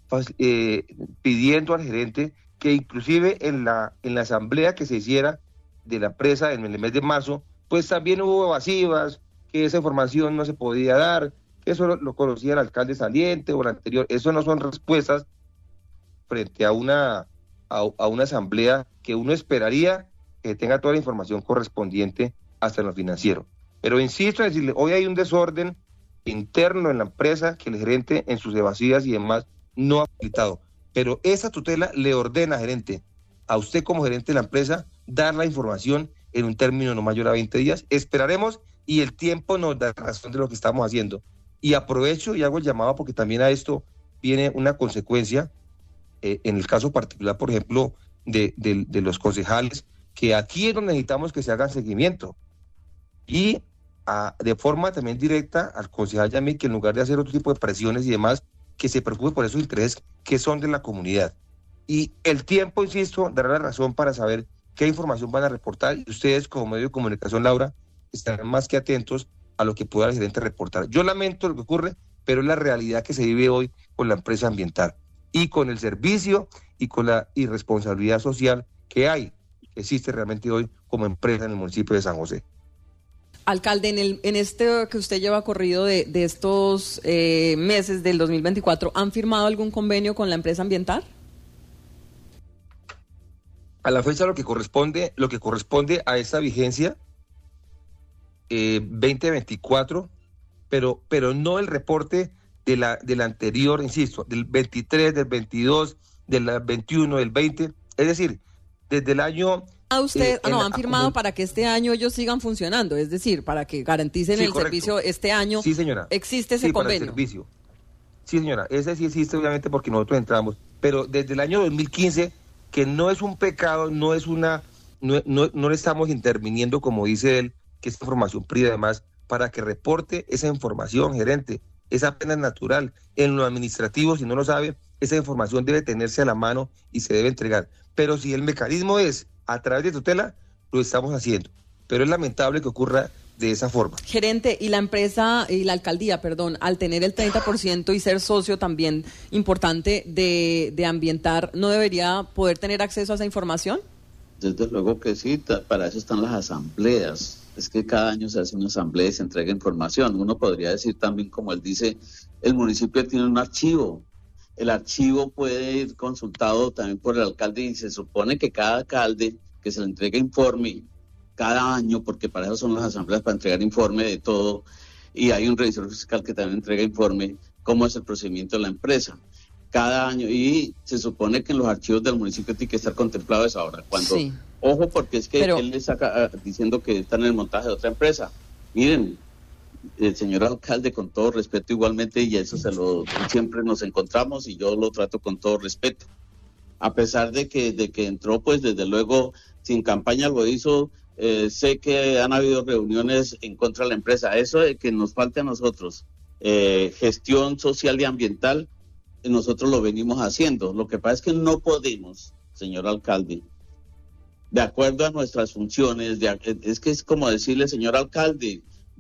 pidiendo al gerente, que inclusive en la asamblea que se hiciera de la empresa en el mes de marzo, pues también hubo evasivas, que esa información no se podía dar, que eso lo conocía el alcalde saliente o el anterior. Eso no son respuestas frente a una asamblea que uno esperaría que tenga toda la información correspondiente hasta en lo financiero. Pero insisto en decirle, hoy hay un desorden interno en la empresa que el gerente en sus evasivas y demás no ha habilitado. Pero esa tutela le ordena, gerente, a usted como gerente de la empresa, dar la información en un término no mayor a 20 días. Esperaremos y el tiempo nos da razón de lo que estamos haciendo. Y aprovecho y hago el llamado porque también a esto viene una consecuencia, en el caso particular, por ejemplo, de los concejales, que aquí es donde necesitamos que se haga seguimiento. Y de forma también directa al concejal Yamil, que en lugar de hacer otro tipo de presiones y demás, que se preocupe por esos intereses que son de la comunidad. Y el tiempo, insisto, dará la razón para saber qué información van a reportar y ustedes como medio de comunicación, Laura, estarán más que atentos a lo que pueda el gerente reportar. Yo lamento lo que ocurre, pero es la realidad que se vive hoy con la empresa ambiental y con el servicio y con la irresponsabilidad social que existe realmente hoy como empresa en el municipio de San José. Alcalde, en este que usted lleva corrido de estos meses del 2024, ¿han firmado algún convenio con la empresa ambiental? A la fecha lo que corresponde a esta vigencia 2024, pero no el reporte de la anterior, insisto, del 23, del 22, del 21, del 20, es decir, desde el año... han firmado para que este año ellos sigan funcionando, es decir, para que garanticen el correcto servicio este año. Sí, señora. ¿Existe ese convenio? Para el servicio. Sí, señora, ese sí existe obviamente porque nosotros entramos, pero desde el año 2015, que no es un pecado, no le estamos interviniendo, como dice él, que esta información privada además, para que reporte esa información, gerente, es apenas natural. En lo administrativo, si no lo sabe, esa información debe tenerse a la mano y se debe entregar. Pero si el mecanismo es a través de tutela, lo estamos haciendo. Pero es lamentable que ocurra de esa forma. Gerente, y la empresa, y la alcaldía, perdón, al tener el 30% y ser socio también importante de Ambientar, ¿no debería poder tener acceso a esa información? Desde luego que sí, para eso están las asambleas. Es que cada año se hace una asamblea y se entrega información. Uno podría decir también, como él dice, el municipio tiene un archivo. El archivo puede ir consultado también por el alcalde y se supone que cada alcalde que se le entregue informe cada año, porque para eso son las asambleas, para entregar informe de todo, y hay un revisor fiscal que también entrega informe, cómo es el procedimiento de la empresa cada año, y se supone que en los archivos del municipio tiene que estar contemplado eso ahora. Cuando, sí. Ojo, porque es que él le saca diciendo que está en el montaje de otra empresa. Miren, el señor alcalde, con todo respeto igualmente, y eso siempre nos encontramos y yo lo trato con todo respeto. A pesar de que entró, pues desde luego, sin campaña lo hizo, sé que han habido reuniones en contra de la empresa. Eso de que nos falte a nosotros gestión social y ambiental, nosotros lo venimos haciendo. Lo que pasa es que no podemos, señor alcalde, de acuerdo a nuestras funciones, es que es como decirle, señor alcalde,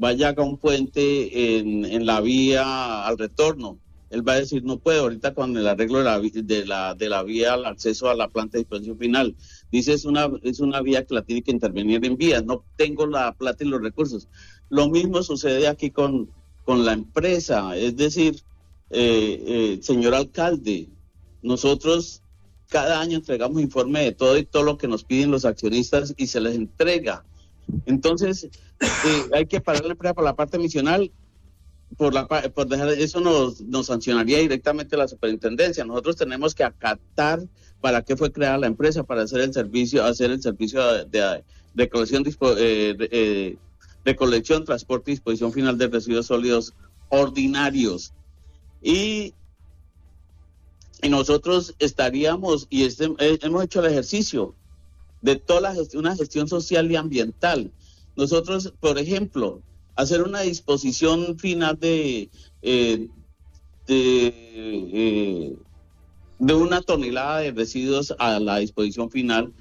vaya a un puente en la vía al retorno. Él va a decir, no puedo, ahorita con el arreglo de la vía al acceso a la planta de disposición final. Dice, es una vía que la tiene que intervenir en vías, no tengo la plata y los recursos. Lo mismo sucede aquí con la empresa, es decir, señor alcalde, nosotros cada año entregamos informe de todo y todo lo que nos piden los accionistas y se les entrega. Entonces, hay que parar la empresa por la parte misional, por dejar eso nos sancionaría directamente la superintendencia. Nosotros tenemos que acatar para qué fue creada la empresa, para hacer el servicio de colección, transporte y disposición final de residuos sólidos ordinarios. Y nosotros estaríamos, hemos hecho el ejercicio de toda una gestión social y ambiental. Nosotros, por ejemplo, hacer una disposición final de una tonelada de residuos a la disposición final,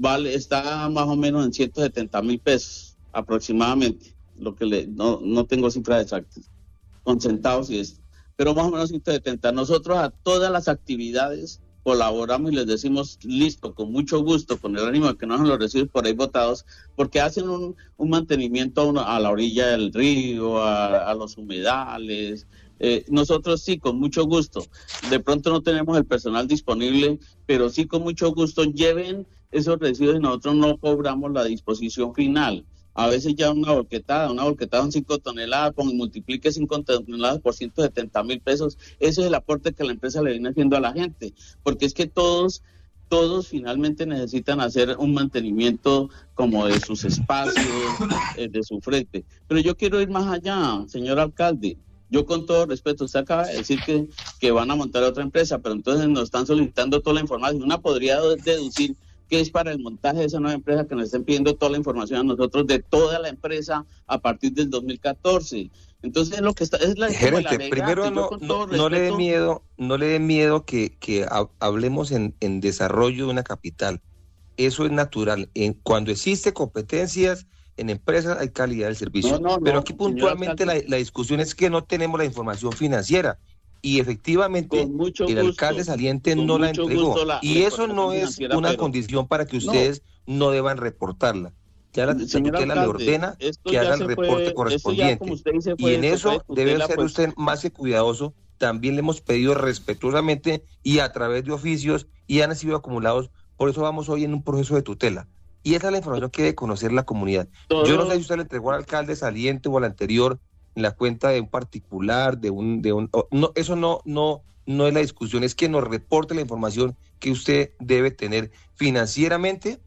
está más o menos en 170,000 pesos aproximadamente, lo que no tengo cifras exactas, con centavos y esto, pero más o menos 170. Nosotros a todas las actividades colaboramos y les decimos, listo, con mucho gusto, con el ánimo de que no nos los residuos por ahí botados, porque hacen un mantenimiento a la orilla del río, a los humedales. Nosotros sí, con mucho gusto. De pronto no tenemos el personal disponible, pero sí con mucho gusto lleven esos residuos y nosotros no cobramos la disposición final. A veces ya una volquetada son 5 toneladas, multiplique 5 toneladas por 170,000 pesos. Ese es el aporte que la empresa le viene haciendo a la gente, porque es que todos finalmente necesitan hacer un mantenimiento como de sus espacios, de su frente. Pero yo quiero ir más allá, señor alcalde. Yo con todo respeto, usted acaba de decir que van a montar otra empresa, pero entonces nos están solicitando toda la información. Una podría deducir que es para el montaje de esa nueva empresa que nos estén pidiendo toda la información a nosotros de toda la empresa a partir del 2014. Entonces lo que está es la gerente, primero no le dé miedo que hablemos en desarrollo de una capital. Eso es natural. Cuando existe competencias en empresas hay calidad del servicio. Pero aquí puntualmente la discusión es que no tenemos la información financiera. Y efectivamente el alcalde saliente no la entregó. Y eso no es una condición para que ustedes no deban reportarla. Ya la tutela le ordena que haga el reporte correspondiente. Y en eso debe ser usted más que cuidadoso. También le hemos pedido respetuosamente y a través de oficios y han sido acumulados. Por eso vamos hoy en un proceso de tutela. Y esa es la información que debe conocer la comunidad. Yo no sé si usted le entregó al alcalde saliente o al anterior en la cuenta de un particular, no, eso no es la discusión, es que nos reporte la información que usted debe tener financieramente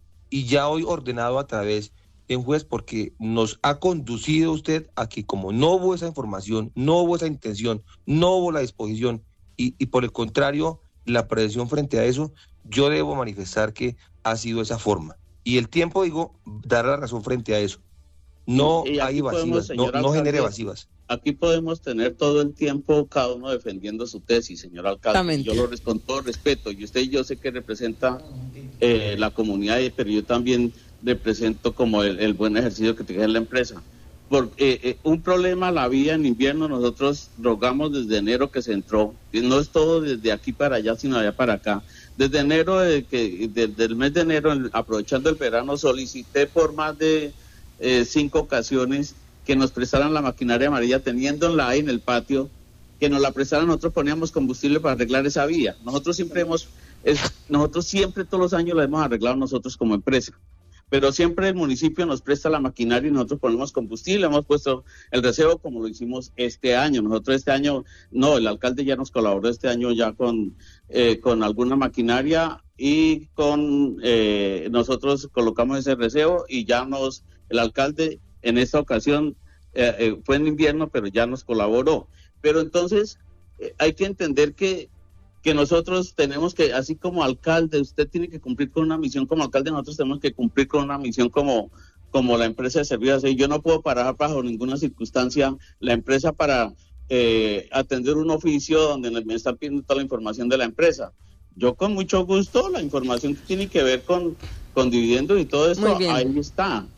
y ya hoy ordenado a través de un juez, porque nos ha conducido usted a que como no hubo esa información, no hubo esa intención, no hubo la disposición y por el contrario la prevención frente a eso, yo debo manifestar que ha sido esa forma. Y el tiempo, dará la razón frente a eso. No hay evasivas, no genere evasivas. Aquí podemos tener todo el tiempo cada uno defendiendo su tesis, señor alcalde. Exactamente. Yo lo con todo respeto. Y usted y yo sé que representa la comunidad, pero yo también represento como el buen ejercicio que tiene la empresa. Porque un problema, la vía en invierno, nosotros rogamos desde enero que se entró. Y no es todo desde aquí para allá, sino allá para acá. Desde enero, desde el mes de enero, aprovechando el verano, solicité por más de 5 ocasiones que nos prestaran la maquinaria amarilla, teniéndola ahí en el patio, que nos la prestaran. Nosotros poníamos combustible para arreglar esa vía. Nosotros siempre todos los años la hemos arreglado nosotros como empresa, pero siempre el municipio nos presta la maquinaria y nosotros ponemos combustible. Hemos puesto el recebo como lo hicimos este año. Nosotros este año, el alcalde ya nos colaboró este año ya con alguna maquinaria y nosotros colocamos ese recebo y el alcalde en esta ocasión fue en invierno, pero ya nos colaboró. Pero entonces hay que entender que nosotros tenemos que, así como alcalde, usted tiene que cumplir con una misión como alcalde, nosotros tenemos que cumplir con una misión como la empresa de servicios. Y yo no puedo parar bajo ninguna circunstancia la empresa para atender un oficio donde me están pidiendo toda la información de la empresa. Yo con mucho gusto, la información que tiene que ver con dividendos y todo esto, ahí está.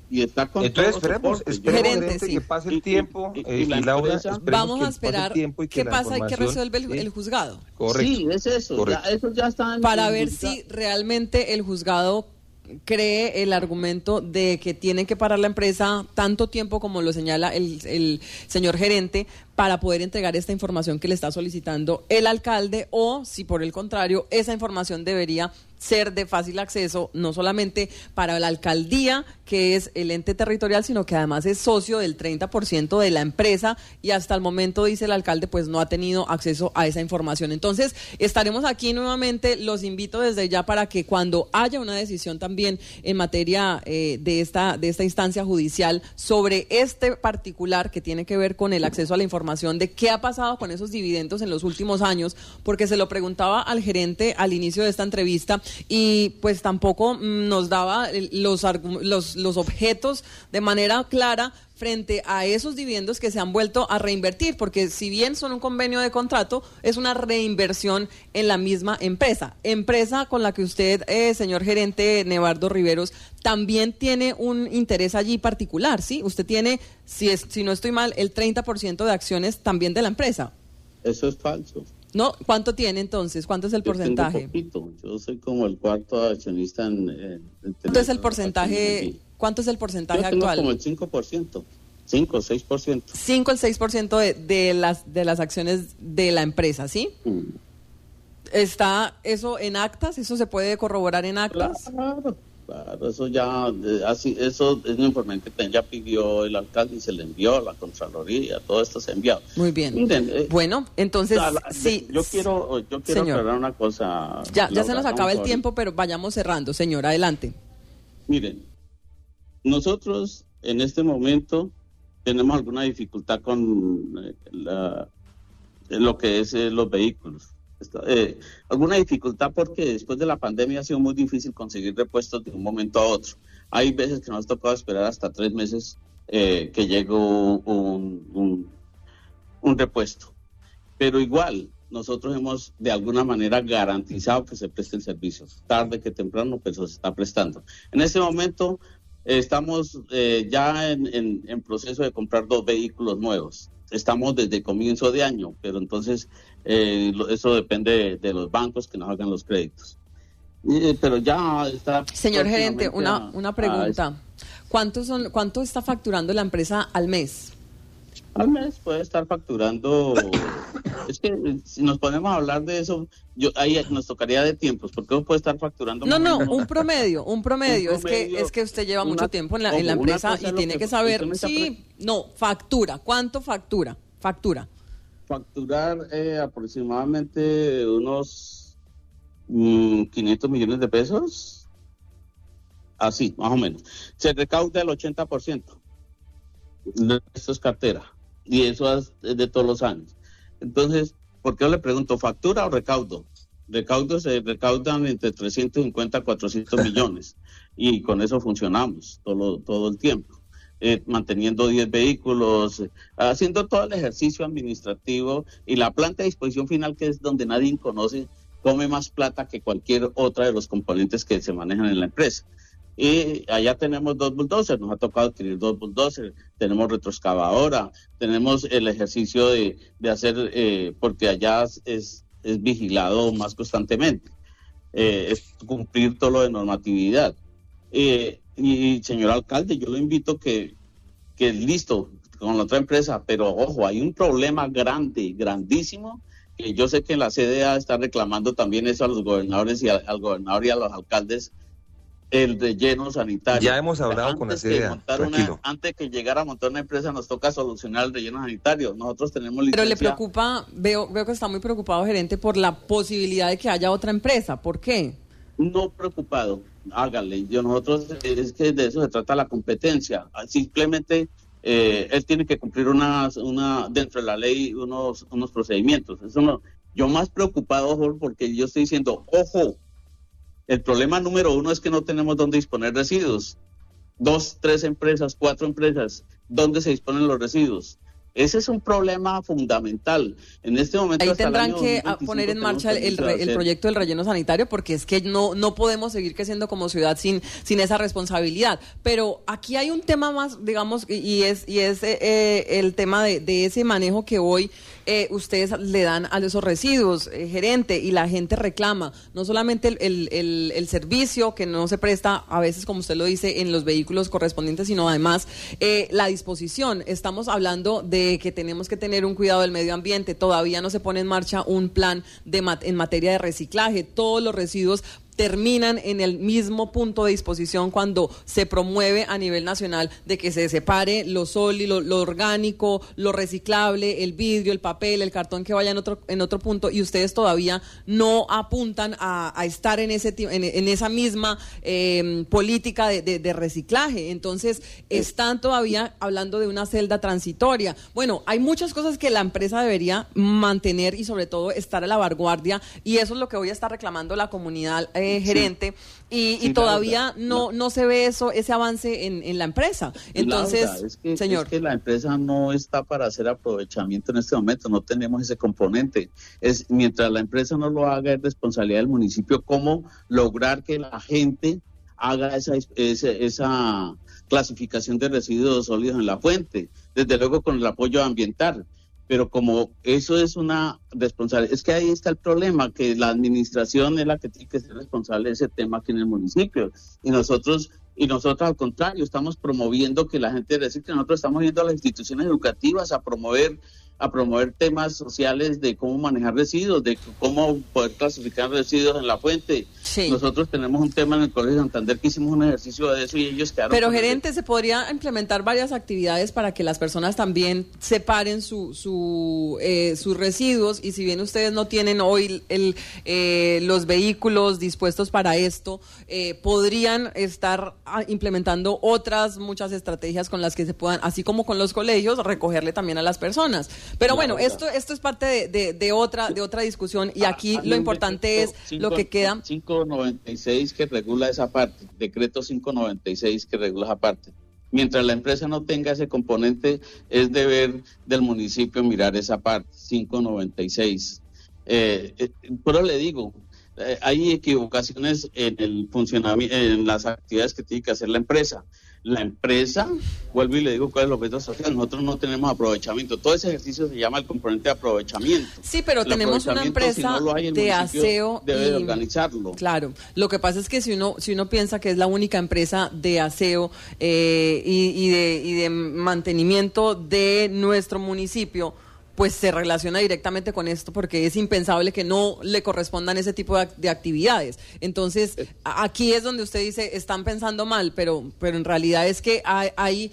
y está con entonces todo esperemos gerente, sí. que pase el tiempo y Laura, empresa, vamos a esperar qué pasa y qué resuelve el juzgado. Correcto. Sí, es eso, eso ya está para ver si realmente el juzgado cree el argumento de que tienen que parar la empresa tanto tiempo como lo señala el señor gerente para poder entregar esta información que le está solicitando el alcalde, o si por el contrario esa información debería ser de fácil acceso, no solamente para la alcaldía, que es el ente territorial, sino que además es socio del 30% de la empresa, y hasta el momento, dice el alcalde, pues no ha tenido acceso a esa información. Entonces, estaremos aquí nuevamente, los invito desde ya para que cuando haya una decisión también en materia de esta instancia judicial sobre este particular que tiene que ver con el acceso a la información de qué ha pasado con esos dividendos en los últimos años, porque se lo preguntaba al gerente al inicio de esta entrevista y pues tampoco nos daba los objetos de manera clara frente a esos dividendos que se han vuelto a reinvertir, porque si bien son un convenio de contrato, es una reinversión en la misma empresa con la que usted, señor gerente Nevardo Riveros, también tiene un interés allí particular, ¿sí? Usted tiene, si no estoy mal, el 30% de acciones también de la empresa. Eso es falso. No, ¿cuánto tiene entonces? ¿Cuánto es el porcentaje? Poquito. Yo soy como el cuarto accionista en ¿Cuánto es el porcentaje? ¿Cuánto es el porcentaje actual? Como el 5%, 5 o 6%. 5 al 6% de las acciones de la empresa, ¿sí? ¿Está eso en actas? ¿Eso se puede corroborar en actas? Claro, eso ya, así, eso es un informe que ya pidió el alcalde y se le envió a la Contraloría, todo esto se ha enviado. Muy bien. Miren, bueno, entonces, sí. Yo quiero aclarar una cosa. Ya se nos acaba el tiempo, pero vayamos cerrando, señor, adelante. Miren, nosotros en este momento tenemos alguna dificultad con lo que es los vehículos. Alguna dificultad porque después de la pandemia ha sido muy difícil conseguir repuestos de un momento a otro. Hay veces que nos ha tocado esperar hasta 3 meses que llegue un repuesto. Pero igual, nosotros hemos de alguna manera garantizado que se preste el servicio. Tarde que temprano, pero se está prestando. En este momento estamos ya en proceso de comprar 2 vehículos nuevos. Estamos desde comienzo de año, pero entonces eso depende de los bancos que nos hagan los créditos. Pero ya está. Señor gerente, una pregunta. ¿Cuánto está facturando la empresa al mes? Al mes puede estar facturando. Es que si nos ponemos a hablar de eso, ahí nos tocaría de tiempos, porque uno puede estar facturando. Un promedio. Es que usted lleva mucho tiempo en la empresa y tiene que saber. Sí, factura. ¿Cuánto factura? Facturar aproximadamente unos 500 millones de pesos. Así, más o menos. Se recauda el 80%. Esto es cartera. Y eso es de todos los años. Entonces, ¿por qué yo le pregunto, factura o recaudo? Se recaudan entre 350 a 400 millones y con eso funcionamos todo el tiempo, manteniendo 10 vehículos, haciendo todo el ejercicio administrativo, y la planta de disposición final, que es donde nadie conoce, come más plata que cualquier otra de los componentes que se manejan en la empresa. Y allá tenemos 2 bulldozers, nos ha tocado adquirir 2 bulldozers, tenemos retroexcavadora, tenemos el ejercicio de hacer, porque allá es vigilado más constantemente, es cumplir todo lo de normatividad. Y señor alcalde, yo lo invito que listo, con la otra empresa, pero ojo, hay un problema grandísimo, que yo sé que la CDA está reclamando también eso a los gobernadores y al gobernador y a los alcaldes, el relleno sanitario. Ya hemos hablado con la CDA, antes que llegar a montar una empresa nos toca solucionar el relleno sanitario. Nosotros tenemos licencia. Pero le preocupa, veo que está muy preocupado, gerente, por la posibilidad de que haya otra empresa. ¿Por qué? No preocupado, hágale. Nosotros, es que de eso se trata la competencia. Simplemente él tiene que cumplir dentro de la ley unos procedimientos. Eso no. Yo más preocupado, porque yo estoy diciendo, ojo, el problema número 1 es que no tenemos dónde disponer residuos. 2, 3 empresas, 4 empresas, ¿dónde se disponen los residuos? Ese es un problema fundamental. En este momento ahí tendrán que poner en marcha el proyecto del relleno sanitario, porque es que no podemos seguir creciendo como ciudad sin esa responsabilidad. Pero aquí hay un tema más, digamos, y es el tema de ese manejo que hoy ustedes le dan a esos residuos, gerente, y la gente reclama, no solamente el servicio que no se presta a veces, como usted lo dice, en los vehículos correspondientes, sino además la disposición. Estamos hablando de que tenemos que tener un cuidado del medio ambiente, todavía no se pone en marcha un plan en materia de reciclaje, todos los residuos terminan en el mismo punto de disposición cuando se promueve a nivel nacional de que se separe lo sólido, lo orgánico, lo reciclable, el vidrio, el papel, el cartón que vaya en otro punto, y ustedes todavía no apuntan a estar en esa misma política de reciclaje. Entonces, están todavía hablando de una celda transitoria. Bueno, hay muchas cosas que la empresa debería mantener y sobre todo estar a la vanguardia, y eso es lo que hoy está reclamando la comunidad gerente, y todavía no se ve ese avance en la empresa. Entonces, señor. Es que la empresa no está para hacer aprovechamiento en este momento, no tenemos ese componente. Mientras la empresa no lo haga, es responsabilidad del municipio cómo lograr que la gente haga esa clasificación de residuos sólidos en la fuente, desde luego con el apoyo ambiental. Pero como eso es una responsabilidad, es que ahí está el problema, que la administración es la que tiene que ser responsable de ese tema aquí en el municipio. Y nosotros al contrario, estamos promoviendo que la gente recicle. Nosotros estamos yendo a las instituciones educativas a promover temas sociales de cómo manejar residuos, de cómo poder clasificar residuos en la fuente. Sí. Nosotros tenemos un tema en el Colegio Santander que hicimos un ejercicio de eso y ellos quedaron... Pero gerente, ¿se podría implementar varias actividades para que las personas también separen sus residuos? Y si bien ustedes no tienen hoy los vehículos dispuestos para esto, podrían estar implementando muchas estrategias con las que se puedan, así como con los colegios, recogerle también a las personas. Pero bueno, esto es parte de otra discusión, y aquí lo importante es lo que queda. 596 que regula esa parte, decreto 596 que regula esa parte. Mientras la empresa no tenga ese componente, es deber del municipio mirar esa parte, 596. Pero le digo, hay equivocaciones en el funcionamiento, en las actividades que tiene que hacer la empresa. La empresa, vuelvo y le digo cuál es el objeto social, nosotros no tenemos aprovechamiento. Todo ese ejercicio se llama el componente de aprovechamiento. Sí, pero tenemos una empresa de aseo debe organizarlo. Claro, lo que pasa es que si uno piensa que es la única empresa de aseo y de mantenimiento de nuestro municipio, pues se relaciona directamente con esto, porque es impensable que no le correspondan ese tipo de actividades. Entonces, aquí es donde usted dice, están pensando mal, pero en realidad es que hay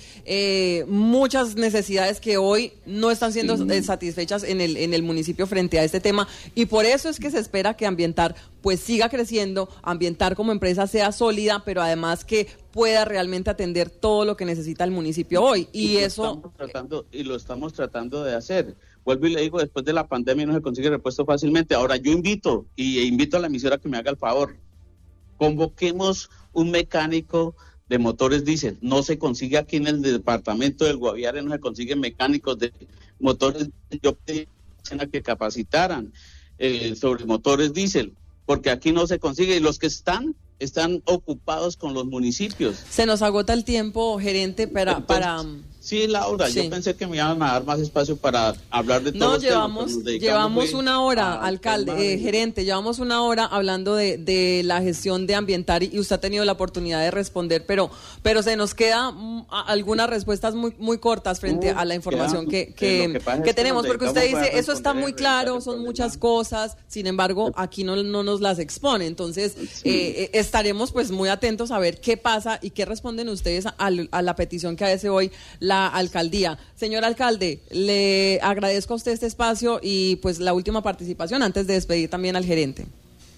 muchas necesidades que hoy no están siendo satisfechas en el municipio frente a este tema, y por eso es que se espera que Ambientar pues siga creciendo, Ambientar como empresa sea sólida, pero además que pueda realmente atender todo lo que necesita el municipio hoy. Y eso... lo estamos tratando de hacer. Vuelvo y le digo, después de la pandemia no se consigue repuesto fácilmente. Ahora yo invito a la emisora que me haga el favor. Convoquemos un mecánico de motores diésel. No se consigue aquí en el departamento del Guaviare, no se consiguen mecánicos de motores. Yo pedí que capacitaran sobre motores diésel, porque aquí no se consigue, y los que están ocupados con los municipios. Se nos agota el tiempo, gerente, para... Sí, Laura, sí. Yo pensé que me iban a dar más espacio para hablar de todo. Llevamos una hora, alcalde, gerente, llevamos una hora hablando de la gestión de Ambientar, y usted ha tenido la oportunidad de responder, pero se nos queda algunas respuestas muy cortas frente a la información que tenemos, porque usted dice, eso está muy claro, son muchas cosas, sin embargo, aquí no nos las expone. Entonces, estaremos pues muy atentos a ver qué pasa y qué responden ustedes a la petición que hace hoy la alcaldía. Señor alcalde, le agradezco a usted este espacio y pues la última participación antes de despedir también al gerente.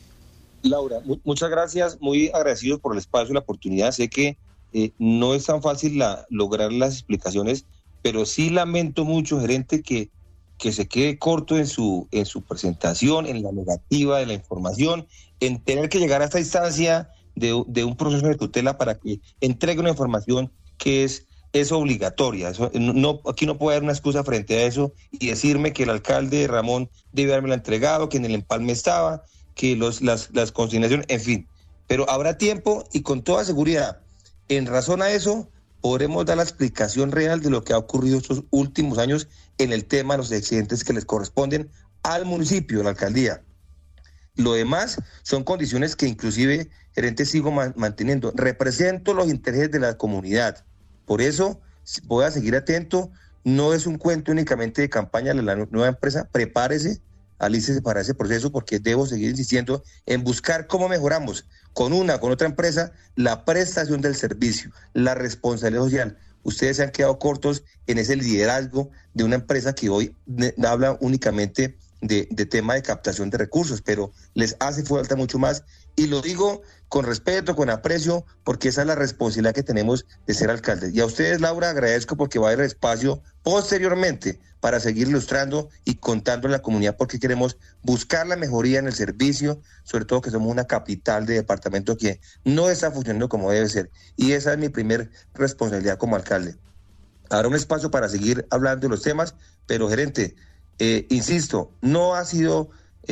Laura, muchas gracias, muy agradecidos por el espacio y la oportunidad. Sé que no es tan fácil lograr las explicaciones, pero sí lamento mucho, gerente, que se quede corto en su presentación, en la negativa de la información, en tener que llegar a esta instancia de un proceso de tutela para que entregue una información que es es obligatoria. Eso, no, aquí no puede haber una excusa frente a eso y decirme que el alcalde Ramón debe haberme entregado, que en el empalme estaba, que las consignaciones, en fin. Pero habrá tiempo y con toda seguridad, en razón a eso, podremos dar la explicación real de lo que ha ocurrido estos últimos años en el tema de los excedentes que les corresponden al municipio, a la alcaldía. Lo demás son condiciones que inclusive, gerente, sigo manteniendo. Represento los intereses de la comunidad. Por eso voy a seguir atento. No es un cuento únicamente de campaña de la nueva empresa. Prepárese, alícese para ese proceso, porque debo seguir insistiendo en buscar cómo mejoramos con otra empresa la prestación del servicio, la responsabilidad social. Ustedes se han quedado cortos en ese liderazgo de una empresa que hoy habla únicamente de tema de captación de recursos, pero les hace falta mucho más, y lo digo con respeto, con aprecio, porque esa es la responsabilidad que tenemos de ser alcaldes. Y a ustedes, Laura, agradezco porque va a haber espacio posteriormente para seguir ilustrando y contando a la comunidad porque queremos buscar la mejoría en el servicio, sobre todo que somos una capital de departamento que no está funcionando como debe ser, y esa es mi primer responsabilidad como alcalde. Habrá un espacio para seguir hablando de los temas, pero gerente, insisto, no ha sido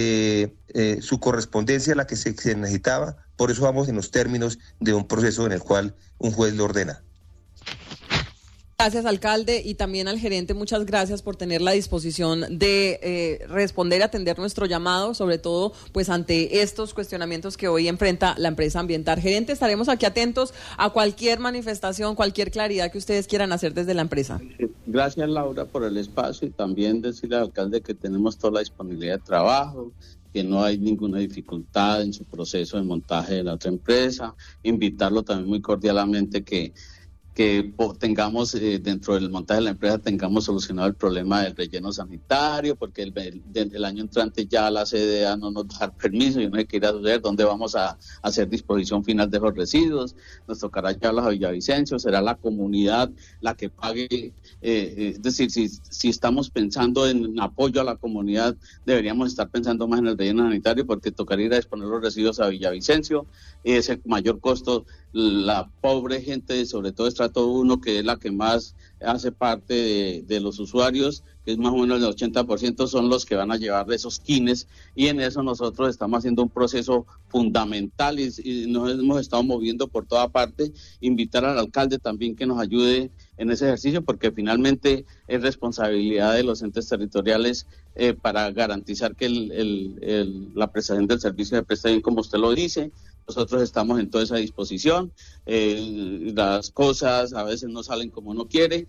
su correspondencia la que se necesitaba, por eso vamos en los términos de un proceso en el cual un juez lo ordena. Gracias, alcalde, y también al gerente, muchas gracias por tener la disposición de responder, atender nuestro llamado, sobre todo pues ante estos cuestionamientos que hoy enfrenta la empresa ambiental. Gerente, estaremos aquí atentos a cualquier manifestación, cualquier claridad que ustedes quieran hacer desde la empresa. Gracias, Laura, por el espacio, y también decirle al alcalde que tenemos toda la disponibilidad de trabajo, que no hay ninguna dificultad en su proceso de montaje de la otra empresa. Invitarlo también muy cordialmente que tengamos dentro del montaje de la empresa tengamos solucionado el problema del relleno sanitario, porque el año entrante ya la CDA no nos va a dar permiso y no hay que ir a ver dónde vamos a hacer disposición final de los residuos. Nos tocará llevarlos a Villavicencio, será la comunidad la que pague, es decir, si estamos pensando en apoyo a la comunidad, deberíamos estar pensando más en el relleno sanitario, porque tocaría ir a disponer los residuos a Villavicencio, ese mayor costo, la pobre gente, sobre todo estrato 1, que es la que más hace parte de los usuarios, que es más o menos el 80%, son los que van a llevar de esos quines, y en eso nosotros estamos haciendo un proceso fundamental y nos hemos estado moviendo por toda parte. Invitar al alcalde también que nos ayude en ese ejercicio, porque finalmente es responsabilidad de los entes territoriales para garantizar que la prestación del servicio se preste bien como usted lo dice. Nosotros estamos en toda esa disposición. Las cosas a veces no salen como uno quiere.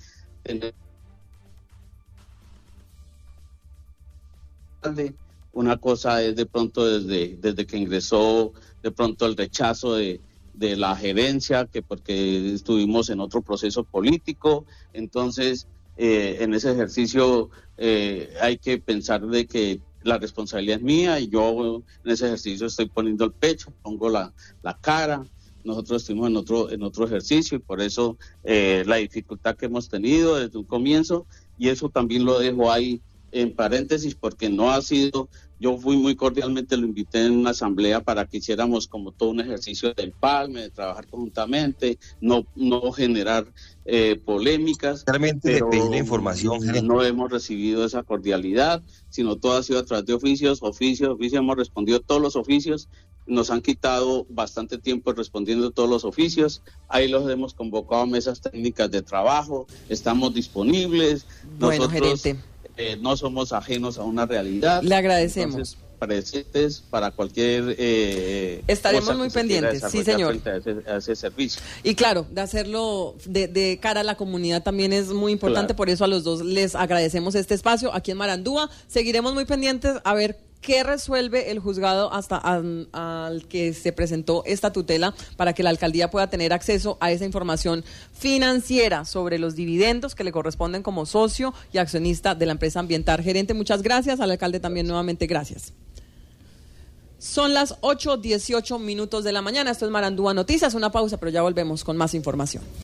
Una cosa es de pronto desde que ingresó, de pronto el rechazo de la gerencia, que porque estuvimos en otro proceso político. Entonces, en ese ejercicio hay que pensar de que la responsabilidad es mía, y yo en ese ejercicio estoy poniendo el pecho, pongo la cara. Nosotros estuvimos en otro ejercicio, y por eso la dificultad que hemos tenido desde un comienzo, y eso también lo dejo ahí en paréntesis, porque no ha sido, yo fui muy cordialmente, lo invité en una asamblea para que hiciéramos como todo un ejercicio de empalme, de trabajar conjuntamente, no generar polémicas, pero la información, no hemos recibido esa cordialidad, sino todo ha sido a través de oficios, hemos respondido todos los oficios. Nos han quitado bastante tiempo respondiendo todos los oficios. Ahí los hemos convocado a mesas técnicas de trabajo, estamos disponibles. Bueno, nosotros, gerente, no somos ajenos a una realidad. Le agradecemos. Entonces, presentes para cualquier estaremos muy pendientes, sí señor, a ese servicio. Y claro, de hacerlo de cara a la comunidad también es muy importante, claro. Por eso a los dos les agradecemos este espacio aquí en Marandúa. Seguiremos muy pendientes a ver qué resuelve el juzgado hasta al que se presentó esta tutela, para que la alcaldía pueda tener acceso a esa información financiera sobre los dividendos que le corresponden como socio y accionista de la empresa ambiental. Gerente, muchas gracias. Al alcalde también nuevamente gracias. Son las 8:18 de la mañana. Esto es Marandúa Noticias. Una pausa, pero ya volvemos con más información.